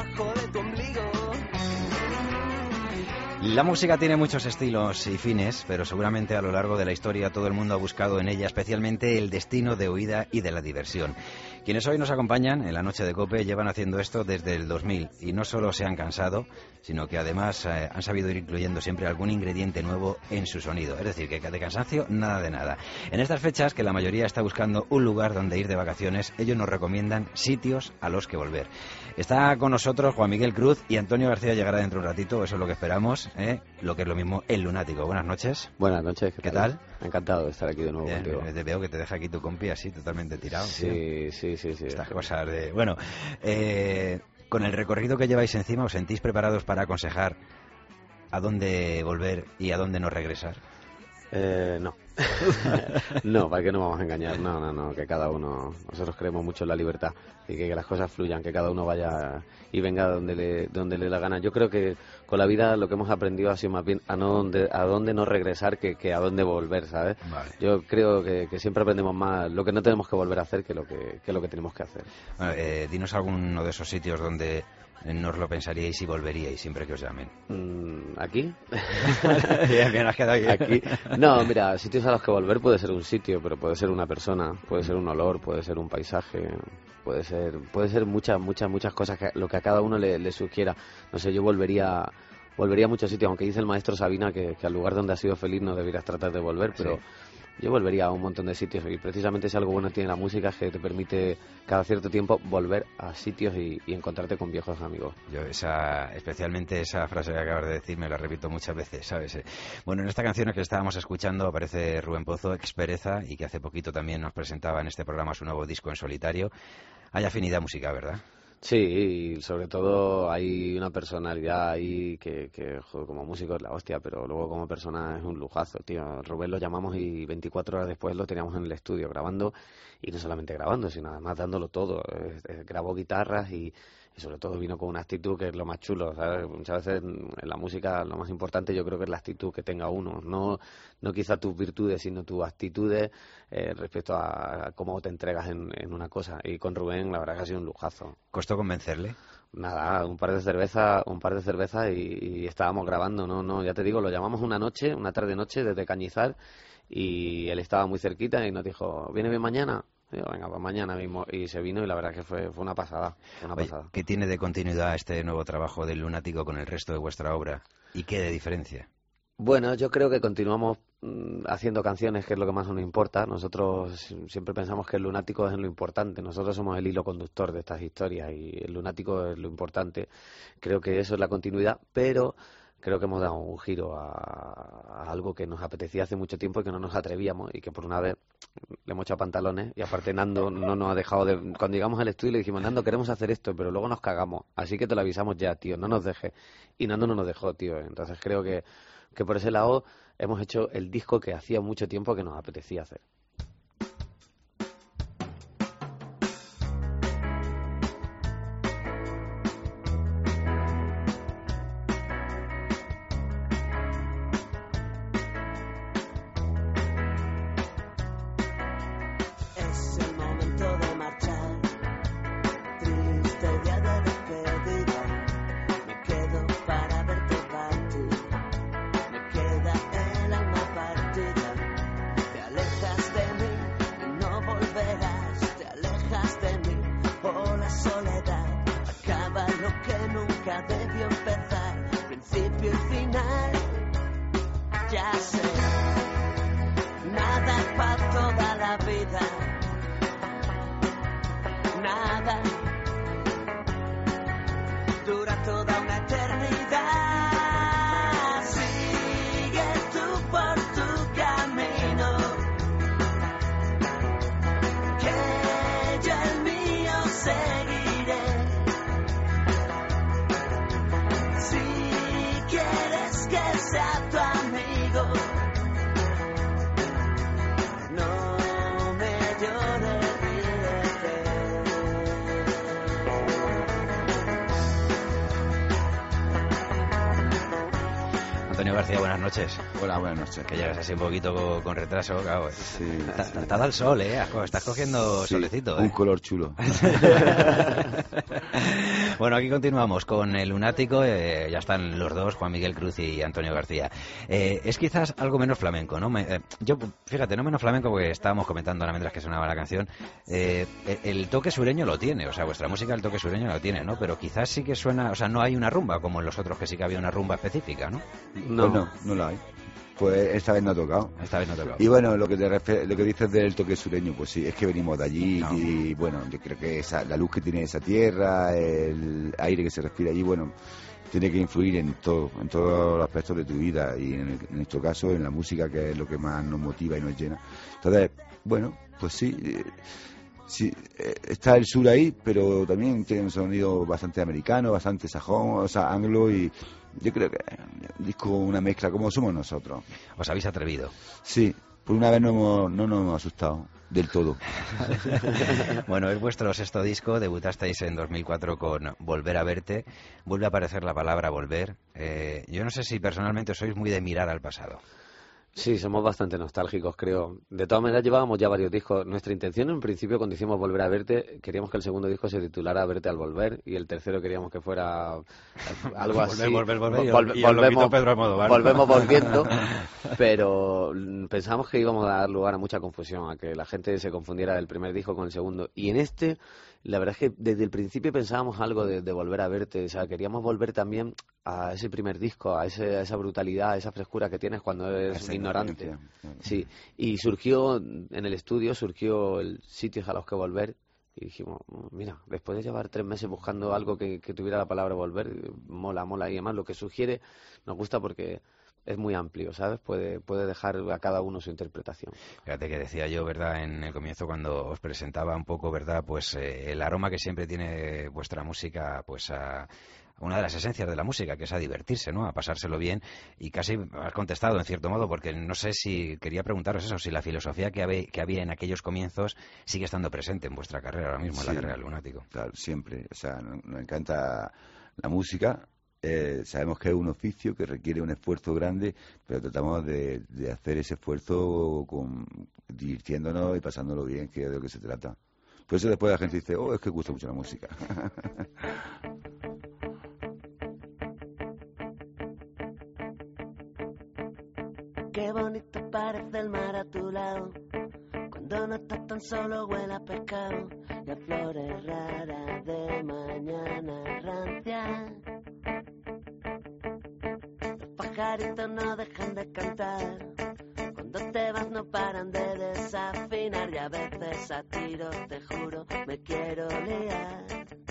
debajo de tu ombligo. La música tiene muchos estilos y fines, pero seguramente a lo largo de la historia todo el mundo ha buscado en ella especialmente el destino de huida y de la diversión. Quienes hoy nos acompañan en la noche de COPE llevan haciendo esto desde el 2000 y no solo se han cansado, sino que además han sabido ir incluyendo siempre algún ingrediente nuevo en su sonido. Es decir, que de cansancio nada de nada. En estas fechas, que la mayoría está buscando un lugar donde ir de vacaciones, ellos nos recomiendan sitios a los que volver. Está con nosotros Juan Miguel Cruz y Antonio García llegará dentro de un ratito, eso es lo que esperamos, lo que es lo mismo, El Lunático. Buenas noches. Buenas noches. ¿Qué tal? Encantado de estar aquí de nuevo contigo. Te veo que te deja aquí tu compi así totalmente tirado. Sí. Estas cosas de... Bueno, con el recorrido que lleváis encima, ¿os sentís preparados para aconsejar a dónde volver y a dónde no regresar? No. No, ¿para qué nos vamos a engañar? No, que cada uno... Nosotros creemos mucho en la libertad y que las cosas fluyan, que cada uno vaya y venga donde le dé la gana. Yo creo que con la vida lo que hemos aprendido ha sido más bien a dónde no regresar que a dónde volver, ¿sabes? Vale. Yo creo que siempre aprendemos más lo que no tenemos que volver a hacer que lo que tenemos que hacer. Bueno, dinos alguno de esos sitios donde no os lo pensaríais y volveríais siempre que os llamen. ¿Aquí? Bien, has quedado aquí. No, mira, sitios a los que volver puede ser un sitio, pero puede ser una persona, puede ser un olor, puede ser un paisaje, puede ser muchas cosas, lo que a cada uno le sugiera. No sé, yo volvería a muchos sitios, aunque dice el maestro Sabina que al lugar donde has sido feliz no deberías tratar de volver, pero... Sí. Yo volvería a un montón de sitios y precisamente si algo bueno tiene la música es que te permite cada cierto tiempo volver a sitios y encontrarte con viejos amigos. Yo especialmente esa frase que acabas de decir me la repito muchas veces, ¿sabes? Bueno, en esta canción que estábamos escuchando aparece Rubén Pozo, Expereza, y que hace poquito también nos presentaba en este programa su nuevo disco en solitario. Hay afinidad musical, ¿verdad? Sí, y sobre todo hay una personalidad ahí que joder, como músico es la hostia, pero luego como persona es un lujazo, tío. Rubén lo llamamos y 24 horas después lo teníamos en el estudio grabando, y no solamente grabando, sino además dándolo todo. Grabó guitarras y sobre todo vino con una actitud que es lo más chulo, ¿sabes? Muchas veces en la música lo más importante yo creo que es la actitud que tenga uno, no quizá tus virtudes, sino tus actitudes respecto a cómo te entregas en una cosa. Y con Rubén la verdad que ha sido un lujazo. ¿Costó convencerle? Nada, un par de cervezas y estábamos grabando, no, ya te digo, lo llamamos una tarde-noche desde Cañizar, y él estaba muy cerquita y nos dijo, ¿viene bien mañana? Digo, venga, pues mañana mismo, y se vino y la verdad que fue una pasada. Oye, ¿qué tiene de continuidad este nuevo trabajo del Lunático con el resto de vuestra obra? ¿Y qué de diferencia? Bueno, yo creo que continuamos haciendo canciones, que es lo que más nos importa. Nosotros siempre pensamos que el Lunático es lo importante. Nosotros somos el hilo conductor de estas historias y el Lunático es lo importante. Creo que eso es la continuidad, pero creo que hemos dado un giro a algo que nos apetecía hace mucho tiempo y que no nos atrevíamos, y que por una vez le hemos echado pantalones, y aparte Nando no nos ha dejado de... Cuando llegamos al estudio le dijimos, Nando, queremos hacer esto, pero luego nos cagamos, así que te lo avisamos ya, tío, no nos dejes. Y Nando no nos dejó, tío. Entonces creo que por ese lado hemos hecho el disco que hacía mucho tiempo que nos apetecía hacer. Antonio García, buenas noches. Hola, buenas noches. Que llegas así un poquito con retraso, claro. Sí. Te ha dado el sol, estás cogiendo sí, solecito, un color chulo. Bueno, aquí continuamos con el Lunático, ya están los dos, Juan Miguel Cruz y Antonio García. Es quizás algo menos flamenco, ¿no? Yo, fíjate, no menos flamenco porque estábamos comentando ahora mientras que sonaba la canción, el toque sureño lo tiene, o sea, vuestra música el toque sureño lo tiene, ¿no? Pero quizás sí que suena, o sea, no hay una rumba como en los otros que sí que había una rumba específica, ¿no? No, pues no la hay. Pues esta vez no ha tocado. Esta vez no ha tocado. Y bueno, lo que dices del toque sureño, pues sí, es que venimos de allí y bueno, yo creo que la luz que tiene esa tierra, el aire que se respira allí, bueno, tiene que influir en todos los aspectos de tu vida y en nuestro caso en la música, que es lo que más nos motiva y nos llena. Entonces, bueno, pues sí, está el sur ahí, pero también tiene un sonido bastante americano, bastante sajón, o sea, anglo, y yo creo que un disco, una mezcla como somos nosotros. ¿Os habéis atrevido? Sí, por una vez no nos hemos asustado del todo. Bueno, es vuestro sexto disco, debutasteis en 2004 con Volver a verte, vuelve a aparecer la palabra volver. Yo no sé si personalmente sois muy de mirar al pasado. Sí, somos bastante nostálgicos, creo. De todas maneras, llevábamos ya varios discos. Nuestra intención, en principio, cuando hicimos Volver a verte, queríamos que el segundo disco se titulara Verte al volver, y el tercero queríamos que fuera algo así. Volver. Volvemos volviendo, pero pensamos que íbamos a dar lugar a mucha confusión, a que la gente se confundiera del primer disco con el segundo. Y en este, la verdad es que desde el principio pensábamos algo de Volver a verte. O sea, queríamos volver también a ese primer disco, a esa brutalidad, a esa frescura que tienes cuando eres un ignorante. Sí, y surgió en el estudio, el Sitios a los que volver, y dijimos, mira, después de llevar 3 meses buscando algo que tuviera la palabra volver, mola, y además lo que sugiere nos gusta porque es muy amplio, ¿sabes? Puede dejar a cada uno su interpretación. Fíjate que decía yo, ¿verdad?, en el comienzo cuando os presentaba un poco, ¿verdad?, pues el aroma que siempre tiene vuestra música, pues a una de las esencias de la música, que es a divertirse, ¿no?, a pasárselo bien, y casi has contestado en cierto modo, porque no sé si quería preguntaros eso, si la filosofía que había en aquellos comienzos sigue estando presente en vuestra carrera ahora mismo, en la carrera del Lunático. Claro, siempre, o sea, nos encanta la música. Sabemos que es un oficio que requiere un esfuerzo grande, pero tratamos de hacer ese esfuerzo divirtiéndonos y pasándolo bien, que es de lo que se trata. Por eso después la gente dice, es que gusta mucho la música. Qué bonito parece el mar a tu lado, cuando no estás tan solo huele a pescado y a flores raras de mañana rancia. Los pajaritos no dejan de cantar, cuando te vas no paran de desafinar, y a veces a tiros, te juro, me quiero liar.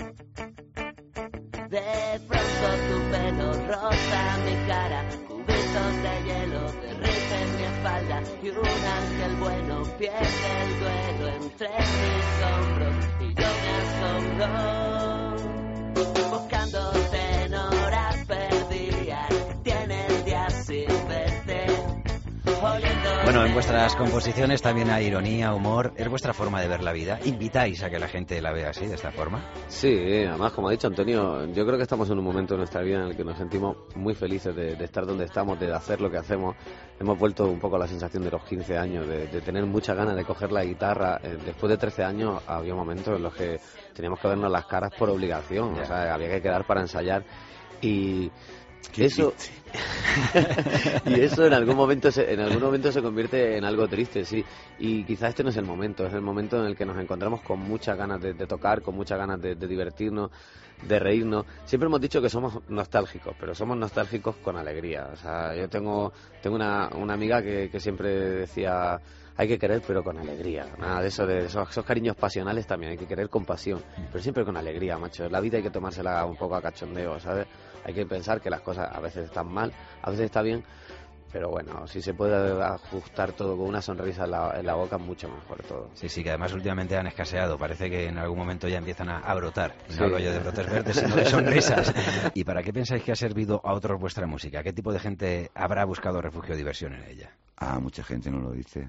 De pronto tu pelo roza mi cara, cubitos de hielo derriten mi espalda, y un ángel bueno pierde el duelo entre mis hombros, y yo me asombro, buscándote en horas perdidas, tienes días sin verte. Bueno, en vuestras composiciones también hay ironía, humor. ¿Es vuestra forma de ver la vida? ¿Invitáis a que la gente la vea así, de esta forma? Sí, además, como ha dicho Antonio, yo creo que estamos en un momento de nuestra vida en el que nos sentimos muy felices de estar donde estamos, de hacer lo que hacemos. Hemos vuelto un poco a la sensación de los 15 años, de tener muchas ganas de coger la guitarra. Después de 13 años había momentos en los que teníamos que vernos las caras por obligación, o sea, había que quedar para ensayar, y eso y eso en algún momento se convierte en algo triste, sí, y quizás este no es el momento, es el momento en el que nos encontramos con muchas ganas de tocar, con muchas ganas de divertirnos, de reírnos. Siempre hemos dicho que somos nostálgicos, pero somos nostálgicos con alegría. O sea, yo tengo una amiga que siempre decía, hay que querer pero con alegría, nada de esos cariños pasionales, también hay que querer con pasión, pero siempre con alegría, macho. La vida hay que tomársela un poco a cachondeo, ¿sabes? Hay que pensar que las cosas a veces están mal, a veces está bien, pero bueno, si se puede ajustar todo con una sonrisa en la boca, mucho mejor todo. Sí, que además últimamente han escaseado, parece que en algún momento ya empiezan a brotar, sí. No hablo yo de brotes verdes, sino de sonrisas. ¿Y para qué pensáis que ha servido a otros vuestra música? ¿Qué tipo de gente habrá buscado refugio o diversión en ella? Mucha gente nos lo dice.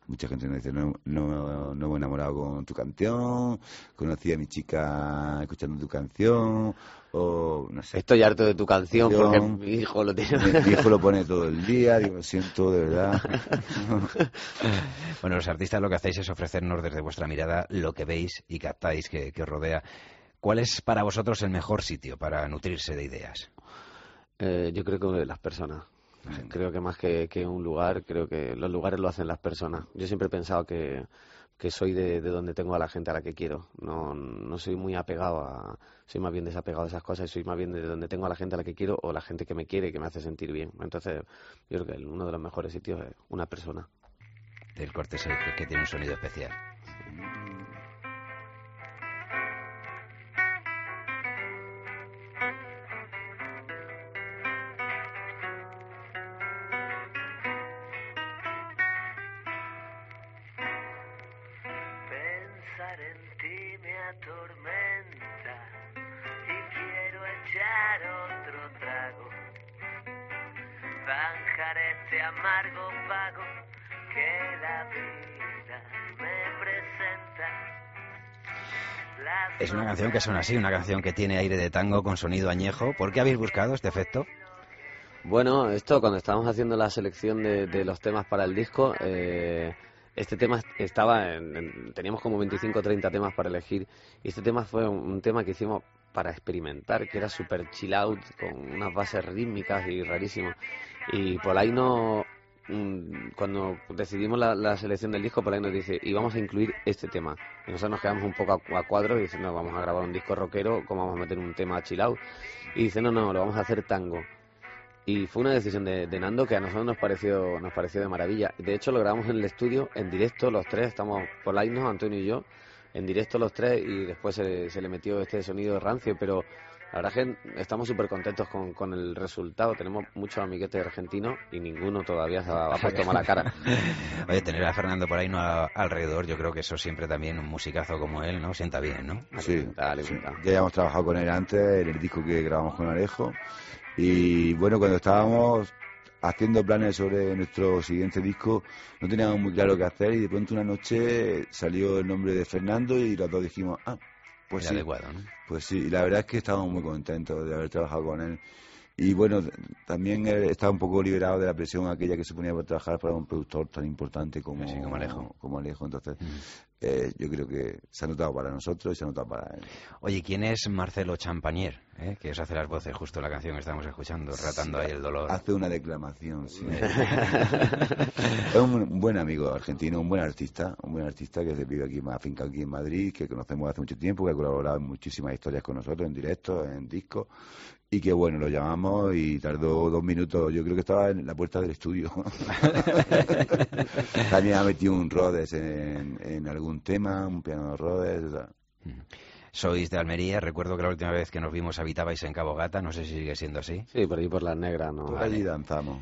Mucha gente nos dice, no me he enamorado con tu canción, conocí a mi chica escuchando tu canción, o no sé. Estoy harto de tu canción porque mi hijo lo tiene. Mi hijo lo pone todo el día, digo, lo siento, de verdad. Bueno, los artistas lo que hacéis es ofrecernos desde vuestra mirada lo que veis y captáis que os rodea. ¿Cuál es para vosotros el mejor sitio para nutrirse de ideas? Yo creo que las personas. Creo que más que un lugar, creo que los lugares lo hacen las personas. Yo siempre he pensado que soy de donde tengo a la gente a la que quiero. No soy muy apegado soy más bien desapegado de esas cosas y soy más bien de donde tengo a la gente a la que quiero o la gente que me quiere y que me hace sentir bien. Entonces, yo creo que uno de los mejores sitios es una persona. El corte es el que tiene un sonido especial. Pensar en ti me atormenta y quiero echar otro trago, zanjar este amargo pago que la vida me presenta. Es una canción que suena así, una canción que tiene aire de tango con sonido añejo. ¿Por qué habéis buscado este efecto? Bueno, esto cuando estábamos haciendo la selección de los temas para el disco, este tema teníamos como 25 o 30 temas para elegir y este tema fue un tema que hicimos para experimentar, que era super chill out, con unas bases rítmicas y rarísimo. Y Polaino, cuando decidimos la selección del disco, Polaino dice, y vamos a incluir este tema. Y nosotros nos quedamos un poco a cuadros y diciendo, no, vamos a grabar un disco rockero, ¿cómo vamos a meter un tema chill out? Y dice, no, lo vamos a hacer tango. Y fue una decisión de Nando que a nosotros nos pareció de maravilla. De hecho, lo grabamos en el estudio, en directo, los tres, estamos Polaino, Antonio y yo, en directo los tres, y después se le metió este sonido rancio, pero la verdad es que estamos súper contentos con el resultado. Tenemos muchos amiguetes argentinos y ninguno todavía se ha puesto mala cara. Oye, tener a Fernando Polaino alrededor, yo creo que eso siempre también, un musicazo como él, ¿no? Sienta bien, ¿no? Sí, sí. Ya hemos trabajado con él antes, en el disco que grabamos con Alejo. Y bueno, cuando estábamos haciendo planes sobre nuestro siguiente disco, no teníamos muy claro qué hacer y de pronto una noche salió el nombre de Fernando y los dos dijimos, pues sí, adecuado, ¿no? Pues sí, y la verdad es que estábamos muy contentos de haber trabajado con él. Y bueno, también estaba un poco liberado de la presión aquella que se ponía por trabajar para un productor tan importante como Alejo. Entonces, yo creo que se ha notado para nosotros y se ha notado para él. Oye, ¿quién es Marcelo Champagnier? Que os hace las voces justo en la canción que estamos escuchando, tratando ahí el dolor. Hace una declamación, sí. Es un buen amigo argentino, un buen artista que se vive aquí, afincado aquí en Madrid, que conocemos hace mucho tiempo, que ha colaborado en muchísimas historias con nosotros, en directo, en discos. Y que bueno, lo llamamos y tardó 2 minutos, yo creo que estaba en la puerta del estudio. También ha metido un Rhodes en algún tema, un piano Rhodes, o sea. Sois de Almería, recuerdo que la última vez que nos vimos habitabais en Cabo Gata, no sé si sigue siendo así. Sí, por ahí por Las Negras, ¿no? Por allí danzamos.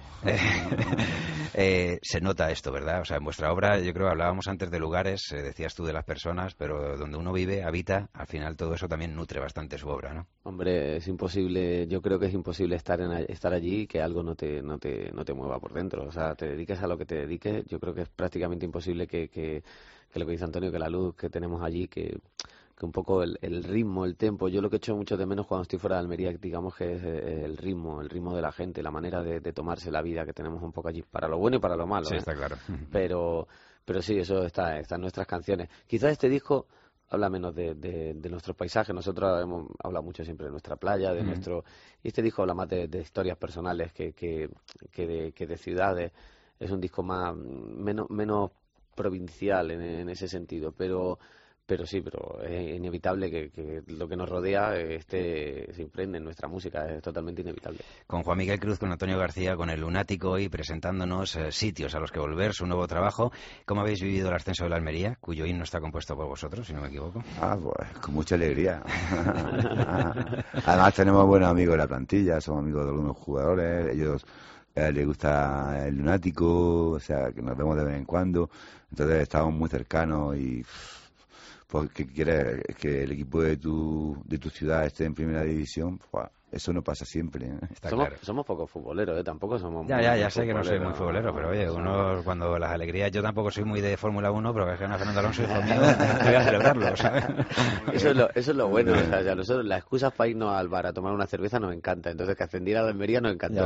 Se nota esto, ¿verdad? O sea, en vuestra obra, yo creo, hablábamos antes de lugares, decías tú de las personas, pero donde uno vive, habita, al final todo eso también nutre bastante su obra, ¿no? Hombre, es imposible, yo creo que es imposible estar allí y que algo no te mueva por dentro. O sea, te dediques a lo que te dediques, yo creo que es prácticamente imposible que lo que dice Antonio, que la luz que tenemos allí, que un poco el ritmo, el tempo. Yo lo que echo mucho de menos cuando estoy fuera de Almería, digamos que es el ritmo de la gente, la manera de tomarse la vida que tenemos un poco allí, para lo bueno y para lo malo. Sí, está claro. Pero sí, eso está en nuestras canciones. Quizás este disco habla menos de nuestros paisajes. Nosotros hemos hablado mucho siempre de nuestra playa, de nuestro... Y este disco habla más de historias personales que de ciudades. Es un disco menos provincial en ese sentido, pero es inevitable que lo que nos rodea se impregne en nuestra música, es totalmente inevitable. Con Juan Miguel Cruz, con Antonio García, con El Lunático y presentándonos sitios a los que volver, su nuevo trabajo. ¿Cómo habéis vivido el ascenso de la Almería, cuyo himno está compuesto por vosotros, si no me equivoco? Pues con mucha alegría. Además tenemos buenos amigos en la plantilla, somos amigos de algunos jugadores, ellos... les gusta El Lunático, o sea, que nos vemos de vez en cuando, entonces estamos muy cercanos y... Pues que quieres que el equipo de tu ciudad esté en primera división, pues eso no pasa siempre. Está claro. Somos poco futboleros, tampoco somos... Ya sé que no soy muy futbolero, pero oye, uno cuando las alegrías... Yo tampoco soy muy de Fórmula 1, pero es que a Fernando Alonso, hijo mío, voy a celebrarlo, ¿sabes? Eso es lo bueno, o sea, nosotros las excusas para irnos al bar a tomar una cerveza nos encanta, entonces que ascendiera a la Almería nos encantó.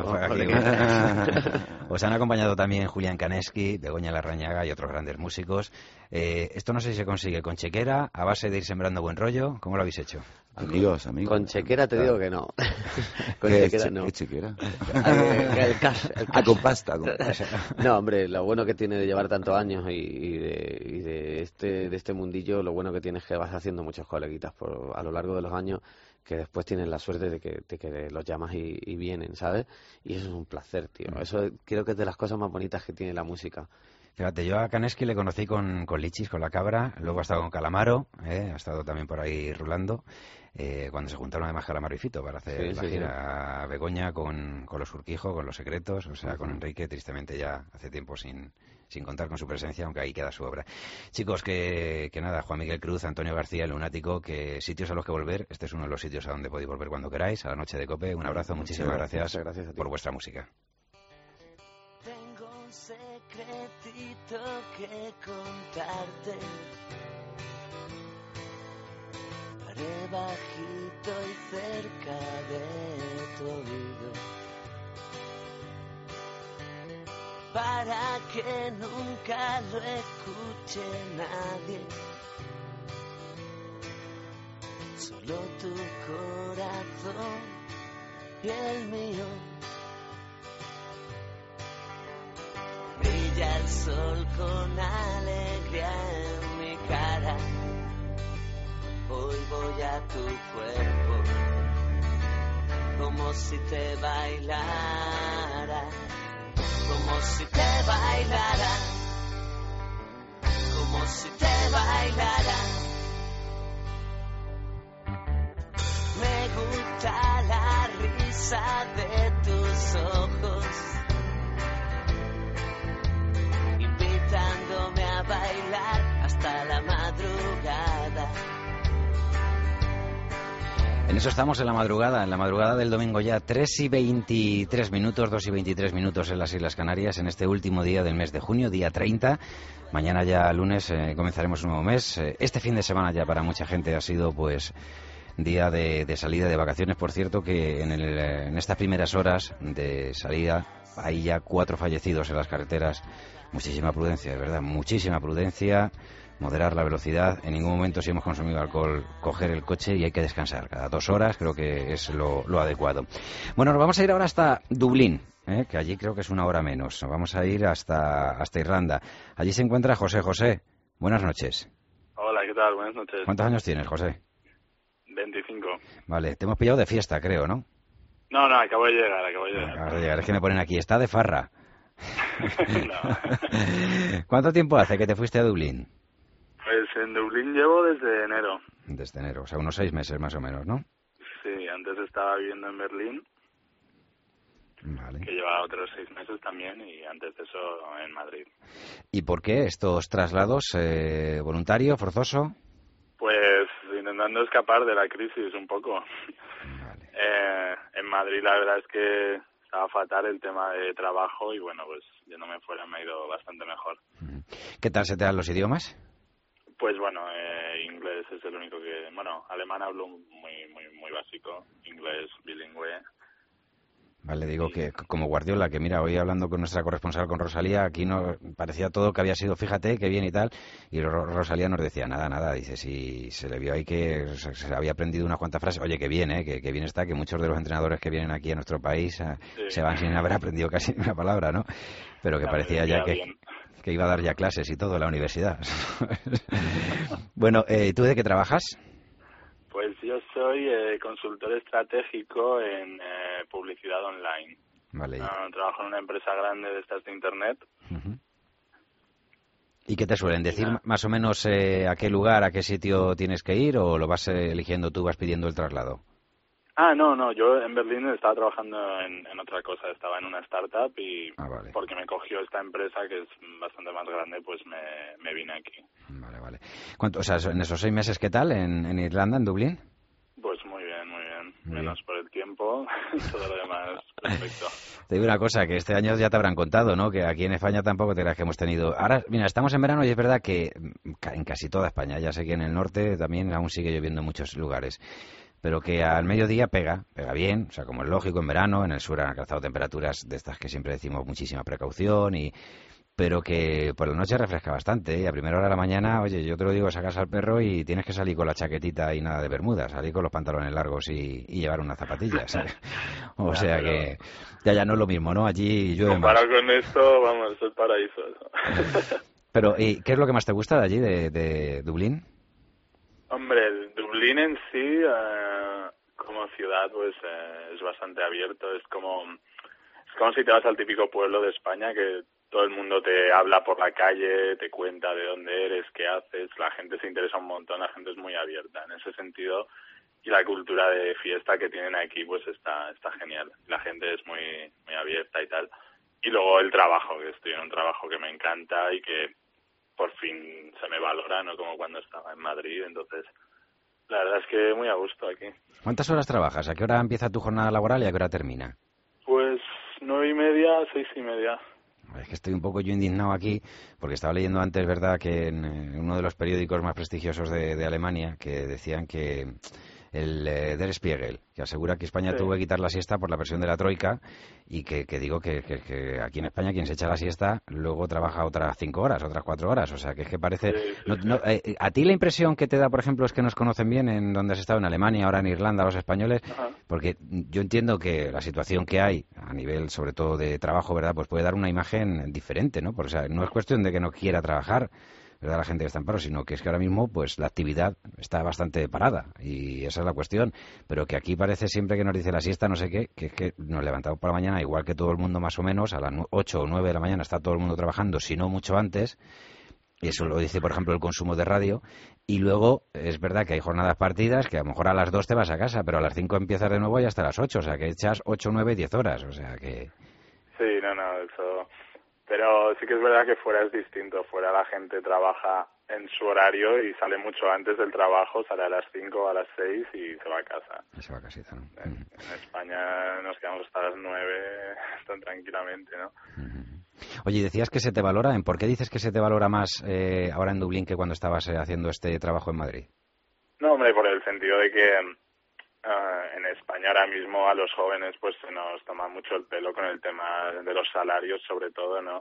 Os han acompañado también Julián Kaneski, Begoña Larrañaga y otros grandes músicos. Esto no sé si se consigue con chequera, a base de ir sembrando buen rollo. ¿Cómo lo habéis hecho? Amigos. Con chequera te digo que no. Con chequera no. ¿Qué chequera? El cash. Con pasta. No, hombre, lo bueno que tiene de llevar tantos años y de este mundillo, lo bueno que tiene es que vas haciendo muchos coleguitas a lo largo de los años que después tienen la suerte de que los llamas y vienen, ¿sabes? Y eso es un placer, tío. Eso creo que es de las cosas más bonitas que tiene la música. Fíjate, yo a Kaneski le conocí con Lichis, con La Cabra, luego ha estado con Calamaro, ha estado también por ahí rulando, cuando se juntaron además Calamaro y Fito para hacer la gira. A Begoña con Los Urquijo, con Los Secretos, o sea, con Enrique, tristemente ya hace tiempo sin contar con su presencia, aunque ahí queda su obra. Chicos, que nada, Juan Miguel Cruz, Antonio García, El Lunático, que sitios a los que volver, este es uno de los sitios a donde podéis volver cuando queráis, a la noche de COPE. Un abrazo, muchísimas gracias por vuestra música. Tengo un secretito que contarte, paré bajito y cerca de tu oído, para que nunca lo escuche nadie, solo tu corazón y el mío. Brilla el sol con alegría en mi cara, hoy voy a tu cuerpo como si te bailara, como si te bailara, como si te bailara. Me gusta la risa de tus ojos, invitándome a bailar hasta la madrugada. En eso estamos en la madrugada del domingo ya, 3:23 minutos, 2:23 minutos en las Islas Canarias, en este último día del mes de junio, día 30. Mañana ya lunes comenzaremos un nuevo mes. Este fin de semana ya para mucha gente ha sido pues día de salida de vacaciones. Por cierto que en estas primeras horas de salida hay ya 4 fallecidos en las carreteras. Muchísima prudencia, de verdad, muchísima prudencia. Moderar la velocidad, en ningún momento si hemos consumido alcohol coger el coche y hay que descansar cada 2 horas, creo que es lo adecuado. Bueno, nos vamos a ir ahora hasta Dublín, que allí creo que es 1 hora menos. Nos vamos a ir hasta Irlanda. Allí se encuentra José. José, buenas noches. Hola, ¿qué tal? Buenas noches. ¿Cuántos años tienes, José? 25. Vale, te hemos pillado de fiesta, creo, ¿no? No, acabo de llegar. Acabas de llegar, es que me ponen aquí, está de farra. No. ¿Cuánto tiempo hace que te fuiste a Dublín? Pues en Dublín llevo desde enero. Desde enero, o sea, unos 6 meses más o menos, ¿no? Sí, antes estaba viviendo en Berlín, vale, que llevaba otros 6 meses también, y antes de eso en Madrid. ¿Y por qué estos traslados? ¿Voluntario, forzoso? Pues intentando escapar de la crisis un poco. Vale. En Madrid la verdad es que estaba fatal el tema de trabajo y bueno, pues yéndome fuera me ha ido bastante mejor. ¿Qué tal se te dan los idiomas? Pues bueno, inglés es el único que... Bueno, alemán hablo muy básico, inglés bilingüe. Vale, digo que como Guardiola, que mira, hoy hablando con nuestra corresponsal, con Rosalía, aquí no parecía todo que había sido, fíjate, qué bien y tal, y Rosalía nos decía, nada, dice, si se le vio ahí que se había aprendido unas cuantas frases, oye, que bien, que bien está, que muchos de los entrenadores que vienen aquí a nuestro país se van sin haber aprendido casi una palabra, ¿no? Pero que parecía ya que iba a dar ya clases y todo en la universidad. Bueno, ¿tú de qué trabajas? Pues yo soy consultor estratégico en publicidad online. Vale. Trabajo en una empresa grande de estas de Internet. Uh-huh. ¿Y qué te suelen decir más o menos a qué lugar, a qué sitio tienes que ir o lo vas eligiendo tú, vas pidiendo el traslado? No, yo en Berlín estaba trabajando en otra cosa, estaba en una startup y vale, porque me cogió esta empresa que es bastante más grande, pues me vine aquí. Vale. ¿Cuánto, o sea, en esos 6 meses qué tal en Irlanda, en Dublín? Pues muy bien. Menos por el tiempo, trabajo, todo lo demás perfecto. Te digo una cosa, que este año ya te habrán contado, ¿no? Que aquí en España tampoco te creas que hemos tenido... Ahora, mira, estamos en verano y es verdad que en casi toda España, ya sé que en el norte también aún sigue lloviendo en muchos lugares, pero que al mediodía pega bien, o sea, como es lógico, en verano, en el sur han alcanzado temperaturas de estas que siempre decimos muchísima precaución, pero que por la noche refresca bastante, ¿eh? Y a primera hora de la mañana, oye, yo te lo digo, sacas al perro y tienes que salir con la chaquetita y nada de bermudas, salir con los pantalones largos y llevar unas zapatillas, ¿sabes? O sea que ya no es lo mismo, ¿no? Allí llueve más. Comparado con esto, vamos, es el paraíso. Eso. Pero, ¿y qué es lo que más te gusta de allí, de Dublín? Hombre, el Dublín en sí, como ciudad, pues es bastante abierto. Es como si te vas al típico pueblo de España que todo el mundo te habla por la calle, te cuenta de dónde eres, qué haces. La gente se interesa un montón, la gente es muy abierta en ese sentido. Y la cultura de fiesta que tienen aquí, pues está genial. La gente es muy abierta y tal. Y luego el trabajo, que estoy en un trabajo que me encanta y que por fin se me valora, no como cuando estaba en Madrid. Entonces, la verdad es que muy a gusto aquí. ¿Cuántas horas trabajas? ¿A qué hora empieza tu jornada laboral y a qué hora termina? Pues 9:30, 6:30. Es que estoy un poco yo indignado aquí, porque estaba leyendo antes, ¿verdad?, que en uno de los periódicos más prestigiosos de Alemania, que decían que el Der Spiegel, que asegura que España tuvo que quitar la siesta por la presión de la Troika, y que digo que aquí en España quien se echa la siesta luego trabaja otras 5 horas, otras 4 horas, o sea que es que parece... ¿A ti la impresión que te da, por ejemplo, es que nos conocen bien en donde has estado, en Alemania, ahora en Irlanda, los españoles? Ajá. Porque yo entiendo que la situación que hay a nivel, sobre todo de trabajo, ¿verdad?, pues puede dar una imagen diferente, ¿no? Porque, o sea, no es cuestión de que no quiera trabajar, ¿verdad?, la gente que está en paro, sino que es que ahora mismo pues la actividad está bastante parada y esa es la cuestión, pero que aquí parece siempre que nos dice la siesta, no sé qué, que es que nos levantamos por la mañana igual que todo el mundo más o menos, a las 8 o 9 de la mañana está todo el mundo trabajando, si no mucho antes, y eso lo dice por ejemplo el consumo de radio, y luego es verdad que hay jornadas partidas que a lo mejor a las 2 te vas a casa, pero a las 5 empiezas de nuevo y hasta las 8, o sea que echas 8, 9, 10 horas, o sea que... Sí, no, eso... Pero sí que es verdad que fuera es distinto. Fuera la gente trabaja en su horario y sale mucho antes del trabajo, sale a las 5 o a las 6 y se va a casa. Se va a casita, ¿no? En España nos quedamos hasta las 9 tan tranquilamente, ¿no? Oye, decías que se te valora. ¿En por qué dices que se te valora más ahora en Dublín que cuando estabas haciendo este trabajo en Madrid? No, hombre, por el sentido de que en España ahora mismo a los jóvenes pues se nos toma mucho el pelo con el tema de los salarios, sobre todo, ¿no?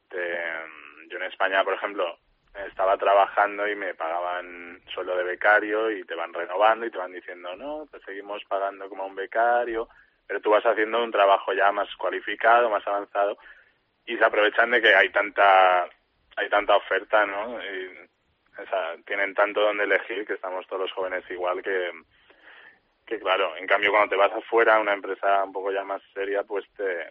Yo en España, por ejemplo, estaba trabajando y me pagaban sueldo de becario y te van renovando y te van diciendo, no, te seguimos pagando como un becario, pero tú vas haciendo un trabajo ya más cualificado, más avanzado, y se aprovechan de que hay tanta oferta, ¿no? Y, o sea, tienen tanto donde elegir que estamos todos los jóvenes igual que claro, en cambio cuando te vas afuera a una empresa un poco ya más seria, pues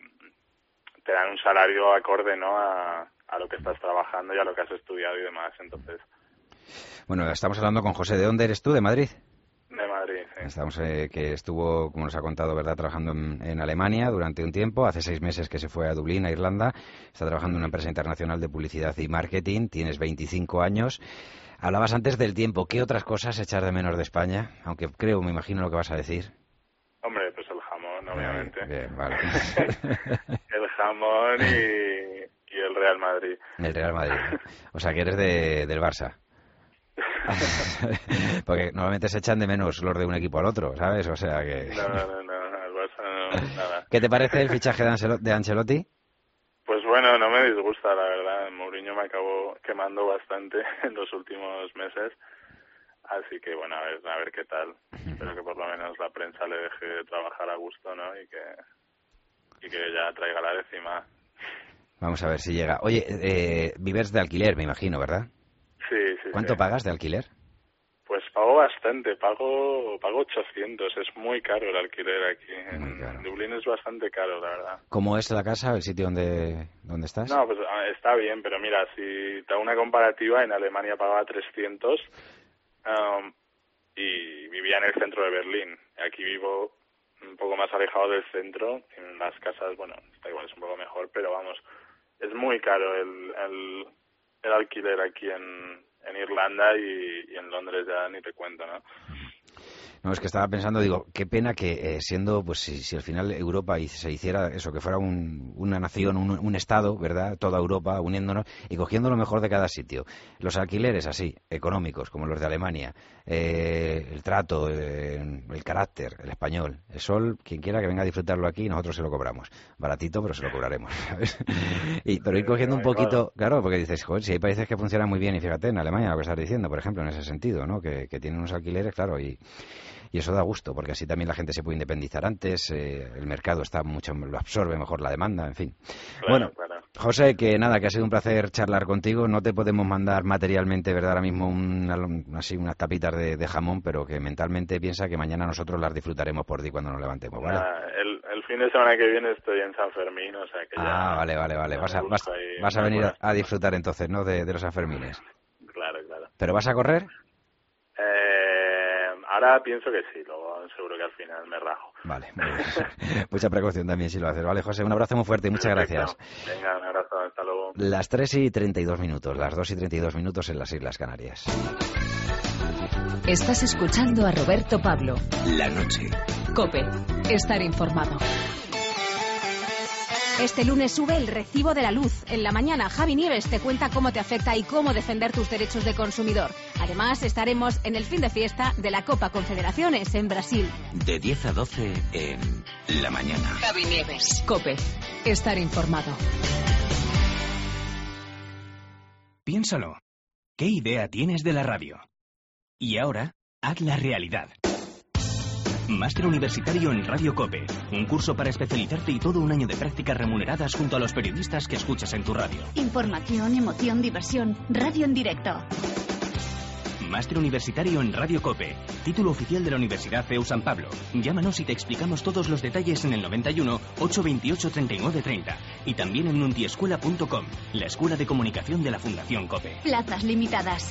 te dan un salario acorde, ¿no?, a lo que estás trabajando y a lo que has estudiado y demás. Entonces, bueno, estamos hablando con José. ¿De dónde eres tú? ¿De Madrid? De Madrid, sí. Estamos, que estuvo, como nos ha contado, ¿verdad?, trabajando en Alemania durante un tiempo. Hace 6 meses que se fue a Dublín, a Irlanda. Está trabajando en una empresa internacional de publicidad y marketing. Tienes 25 años. Hablabas antes del tiempo. ¿Qué otras cosas echar de menos de España? Aunque me imagino lo que vas a decir. Hombre, pues el jamón, obviamente. Bien, vale. El jamón y el Real Madrid. El Real Madrid. O sea, que eres del Barça. Porque normalmente se echan de menos los de un equipo al otro, ¿sabes? O sea que... No, el Barça no, nada. ¿Qué te parece el fichaje de Ancelotti? Pues bueno, no me disgusta, la verdad. Mourinho me acabó quemando bastante en los últimos meses. Así que, bueno, a ver qué tal. Espero que por lo menos la prensa le deje trabajar a gusto, ¿no? Y que ya traiga la décima. Vamos a ver si llega. Oye, vives de alquiler, me imagino, ¿verdad? Sí. ¿Cuánto pagas de alquiler? Pues pago bastante, pago 800, es muy caro el alquiler aquí. En Dublín es bastante caro, la verdad. ¿Cómo es la casa, el sitio donde estás? No, pues está bien, pero mira, si te hago una comparativa, en Alemania pagaba 300 y vivía en el centro de Berlín. Aquí vivo un poco más alejado del centro, en las casas, bueno, está igual, es un poco mejor, pero vamos, es muy caro el alquiler aquí en Irlanda y en Londres ya ni te cuento, ¿no? No, es que estaba pensando, digo, qué pena que siendo, pues si al final Europa se hiciera eso, que fuera una nación, un Estado, ¿verdad? Toda Europa uniéndonos y cogiendo lo mejor de cada sitio. Los alquileres así, económicos, como los de Alemania, el trato, el carácter, el español, el sol, quien quiera que venga a disfrutarlo aquí, nosotros se lo cobramos. Baratito, pero se lo cobraremos, ¿sabes? Pero ir cogiendo un poquito, claro, porque dices, joder, si hay países que funcionan muy bien, y fíjate, en Alemania lo que estás diciendo, por ejemplo, en ese sentido, ¿no? Que tienen unos alquileres, claro, y eso da gusto, porque así también la gente se puede independizar antes, el mercado lo absorbe mejor la demanda, en fin. Claro, Bueno, José, que nada, que ha sido un placer charlar contigo. No te podemos mandar materialmente, ¿verdad?, ahora mismo unas tapitas de jamón, pero que mentalmente piensa que mañana nosotros las disfrutaremos por ti cuando nos levantemos, ¿vale? El fin de semana que viene estoy en San Fermín, o sea que ya... Vale. Vas a venir a disfrutar entonces, ¿no?, de los Sanfermines. Claro. ¿Pero vas a correr? Ahora pienso que sí, luego seguro que al final me rajo. Vale, mucha precaución también si lo haces. Vale, José, un abrazo muy fuerte y muchas gracias. Venga, un abrazo, hasta luego. Las 3:32, las 2:32 en las Islas Canarias. Estás escuchando a Roberto Pablo. La noche. COPE. Estar informado. Este lunes sube el recibo de la luz. En la mañana, Javi Nieves te cuenta cómo te afecta y cómo defender tus derechos de consumidor. Además, estaremos en el fin de fiesta de la Copa Confederaciones en Brasil. De 10 a 12 en la mañana. Javi Nieves. COPE. Estar informado. Piénsalo. ¿Qué idea tienes de la radio? Y ahora, hazla realidad. Máster Universitario en Radio COPE. Un curso para especializarte y todo un año de prácticas remuneradas junto a los periodistas que escuchas en tu radio. Información, emoción, diversión. Radio en directo. Máster Universitario en Radio COPE. Título oficial de la Universidad CEU San Pablo. Llámanos y te explicamos todos los detalles en el 91 828 3930. Y también en nuntiescuela.com, la escuela de comunicación de la Fundación COPE. Plazas limitadas.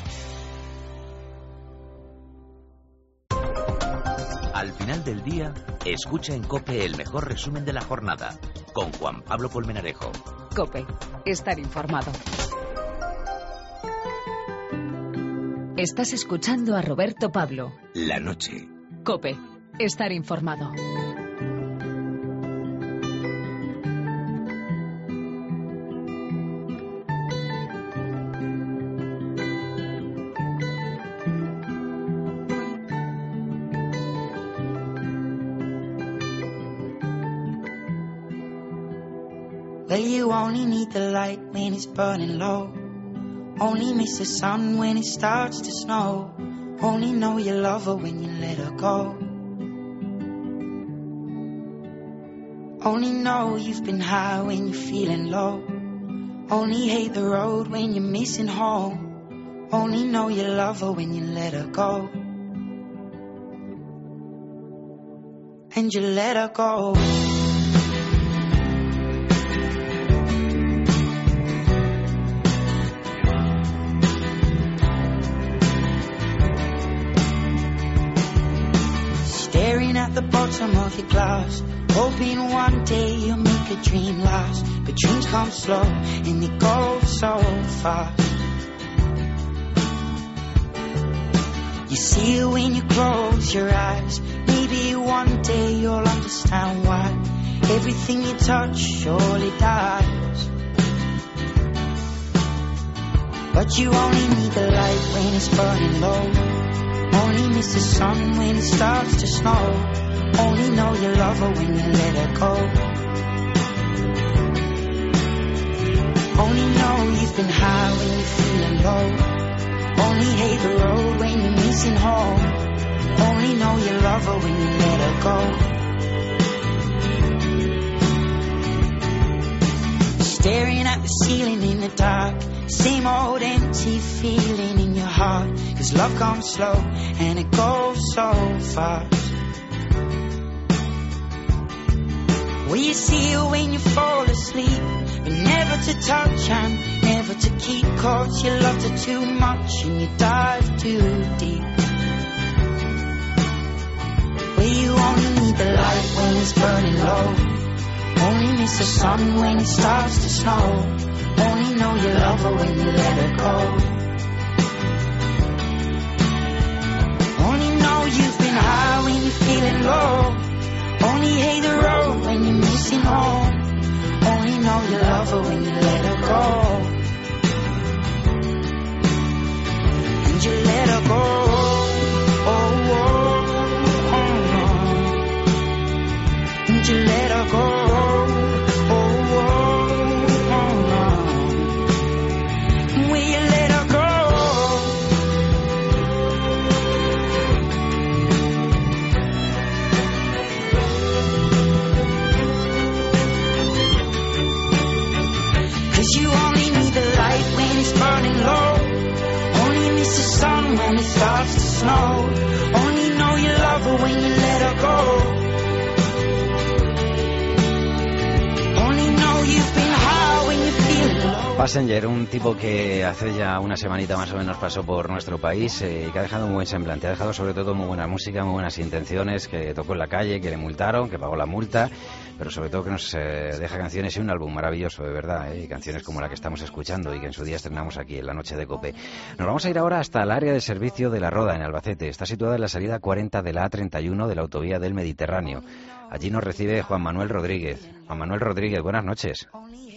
Al final del día, escucha en COPE el mejor resumen de la jornada, con Juan Pablo Colmenarejo. COPE. Estar informado. Estás escuchando a Roberto Pablo. La noche. COPE. Estar informado. Well, you only need the light when it's burning low. Only miss the sun when it starts to snow. Only know you love her when you let her go. Only know you've been high when you're feeling low. Only hate the road when you're missing home. Only know you love her when you let her go. And you let her go. At the bottom of your glass, hoping one day you'll make a dream last. But dreams come slow and they go so fast. You see it when you close your eyes. Maybe one day you'll understand why everything you touch surely dies. But you only need the light when it's burning low. Only miss the sun when it starts to snow. Only know you love her when you let her go. Only know you've been high when you're feeling low. Only hate the road when you're missing home. Only know you love her when you let her go. Staring at the ceiling in the dark. Same old empty feeling in your heart. 'Cause love comes slow and it goes so fast. Well, you see it when you fall asleep, but never to touch and never to keep. 'Cause you loved her too much and you dive too deep. Well, you only need the light when it's burning low. Only miss the sun when it starts to snow. Only know you love her when you let her go. Only know you've been high you let her go? Oh, oh, oh. Would you let her go? Oh, oh, oh. Will you let her go? You only need the light when it's burning low. Only miss the sun when it starts to snow. Only know you love her when you let her go. Only know you've been high when you feel low. Passenger, un tipo que hace ya una semanita más o menos pasó por nuestro país y que ha dejado un buen semblante. Ha dejado sobre todo muy buena música, muy buenas intenciones, que tocó en la calle, que le multaron, que pagó la multa, pero sobre todo que nos deja canciones y un álbum maravilloso, de verdad, y canciones como la que estamos escuchando y que en su día estrenamos aquí en la noche de COPE. Nos vamos a ir ahora hasta el área de servicio de La Roda, en Albacete. Está situada en la salida 40 de la A31 de la autovía del Mediterráneo. Allí nos recibe Juan Manuel Rodríguez. Juan Manuel Rodríguez, buenas noches.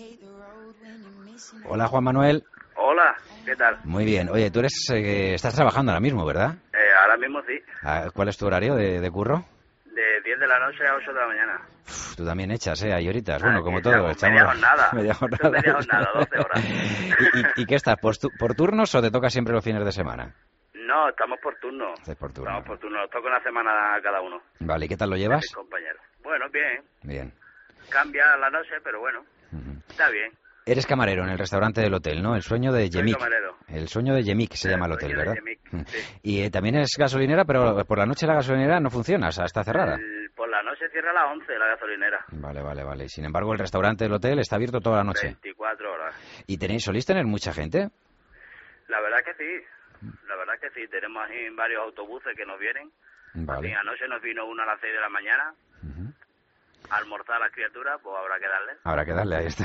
Hola, Juan Manuel. Hola, ¿qué tal? Muy bien. Oye, tú estás trabajando ahora mismo, ¿verdad? Ahora mismo sí. ¿Cuál es tu horario de curro? De 10 de la noche a 8 de la mañana. Tú también echas, hay horitas. Bueno, como todo. Media jornada. Media jornada. Media jornada, 12 horas. ¿Y qué estás? ¿Por turnos o te toca siempre los fines de semana? No, estamos por turno. Por turno. Estamos por turno. Nos toca una semana a cada uno. Vale, ¿y qué tal lo llevas? Mis compañeros. Bueno, bien. Bien. Cambia la noche, pero bueno. Está bien. Eres camarero en el restaurante del hotel, ¿no? El sueño de Yemik. Soy camarero. El sueño de Yemik se llama el hotel, ¿verdad? Sí. Y también es gasolinera, pero por la noche la gasolinera no funciona, o sea, está cerrada. Por la noche cierra a las 11 la gasolinera. Vale. Sin embargo, el restaurante del hotel está abierto toda la noche. 24 horas. ¿Y soléis tener mucha gente? La verdad que sí. La verdad que sí. Tenemos ahí varios autobuses que nos vienen. Vale. Y anoche nos vino uno a las 6 de la mañana. Almorzar a las criaturas, pues habrá que darle. Habrá que darle, ahí está.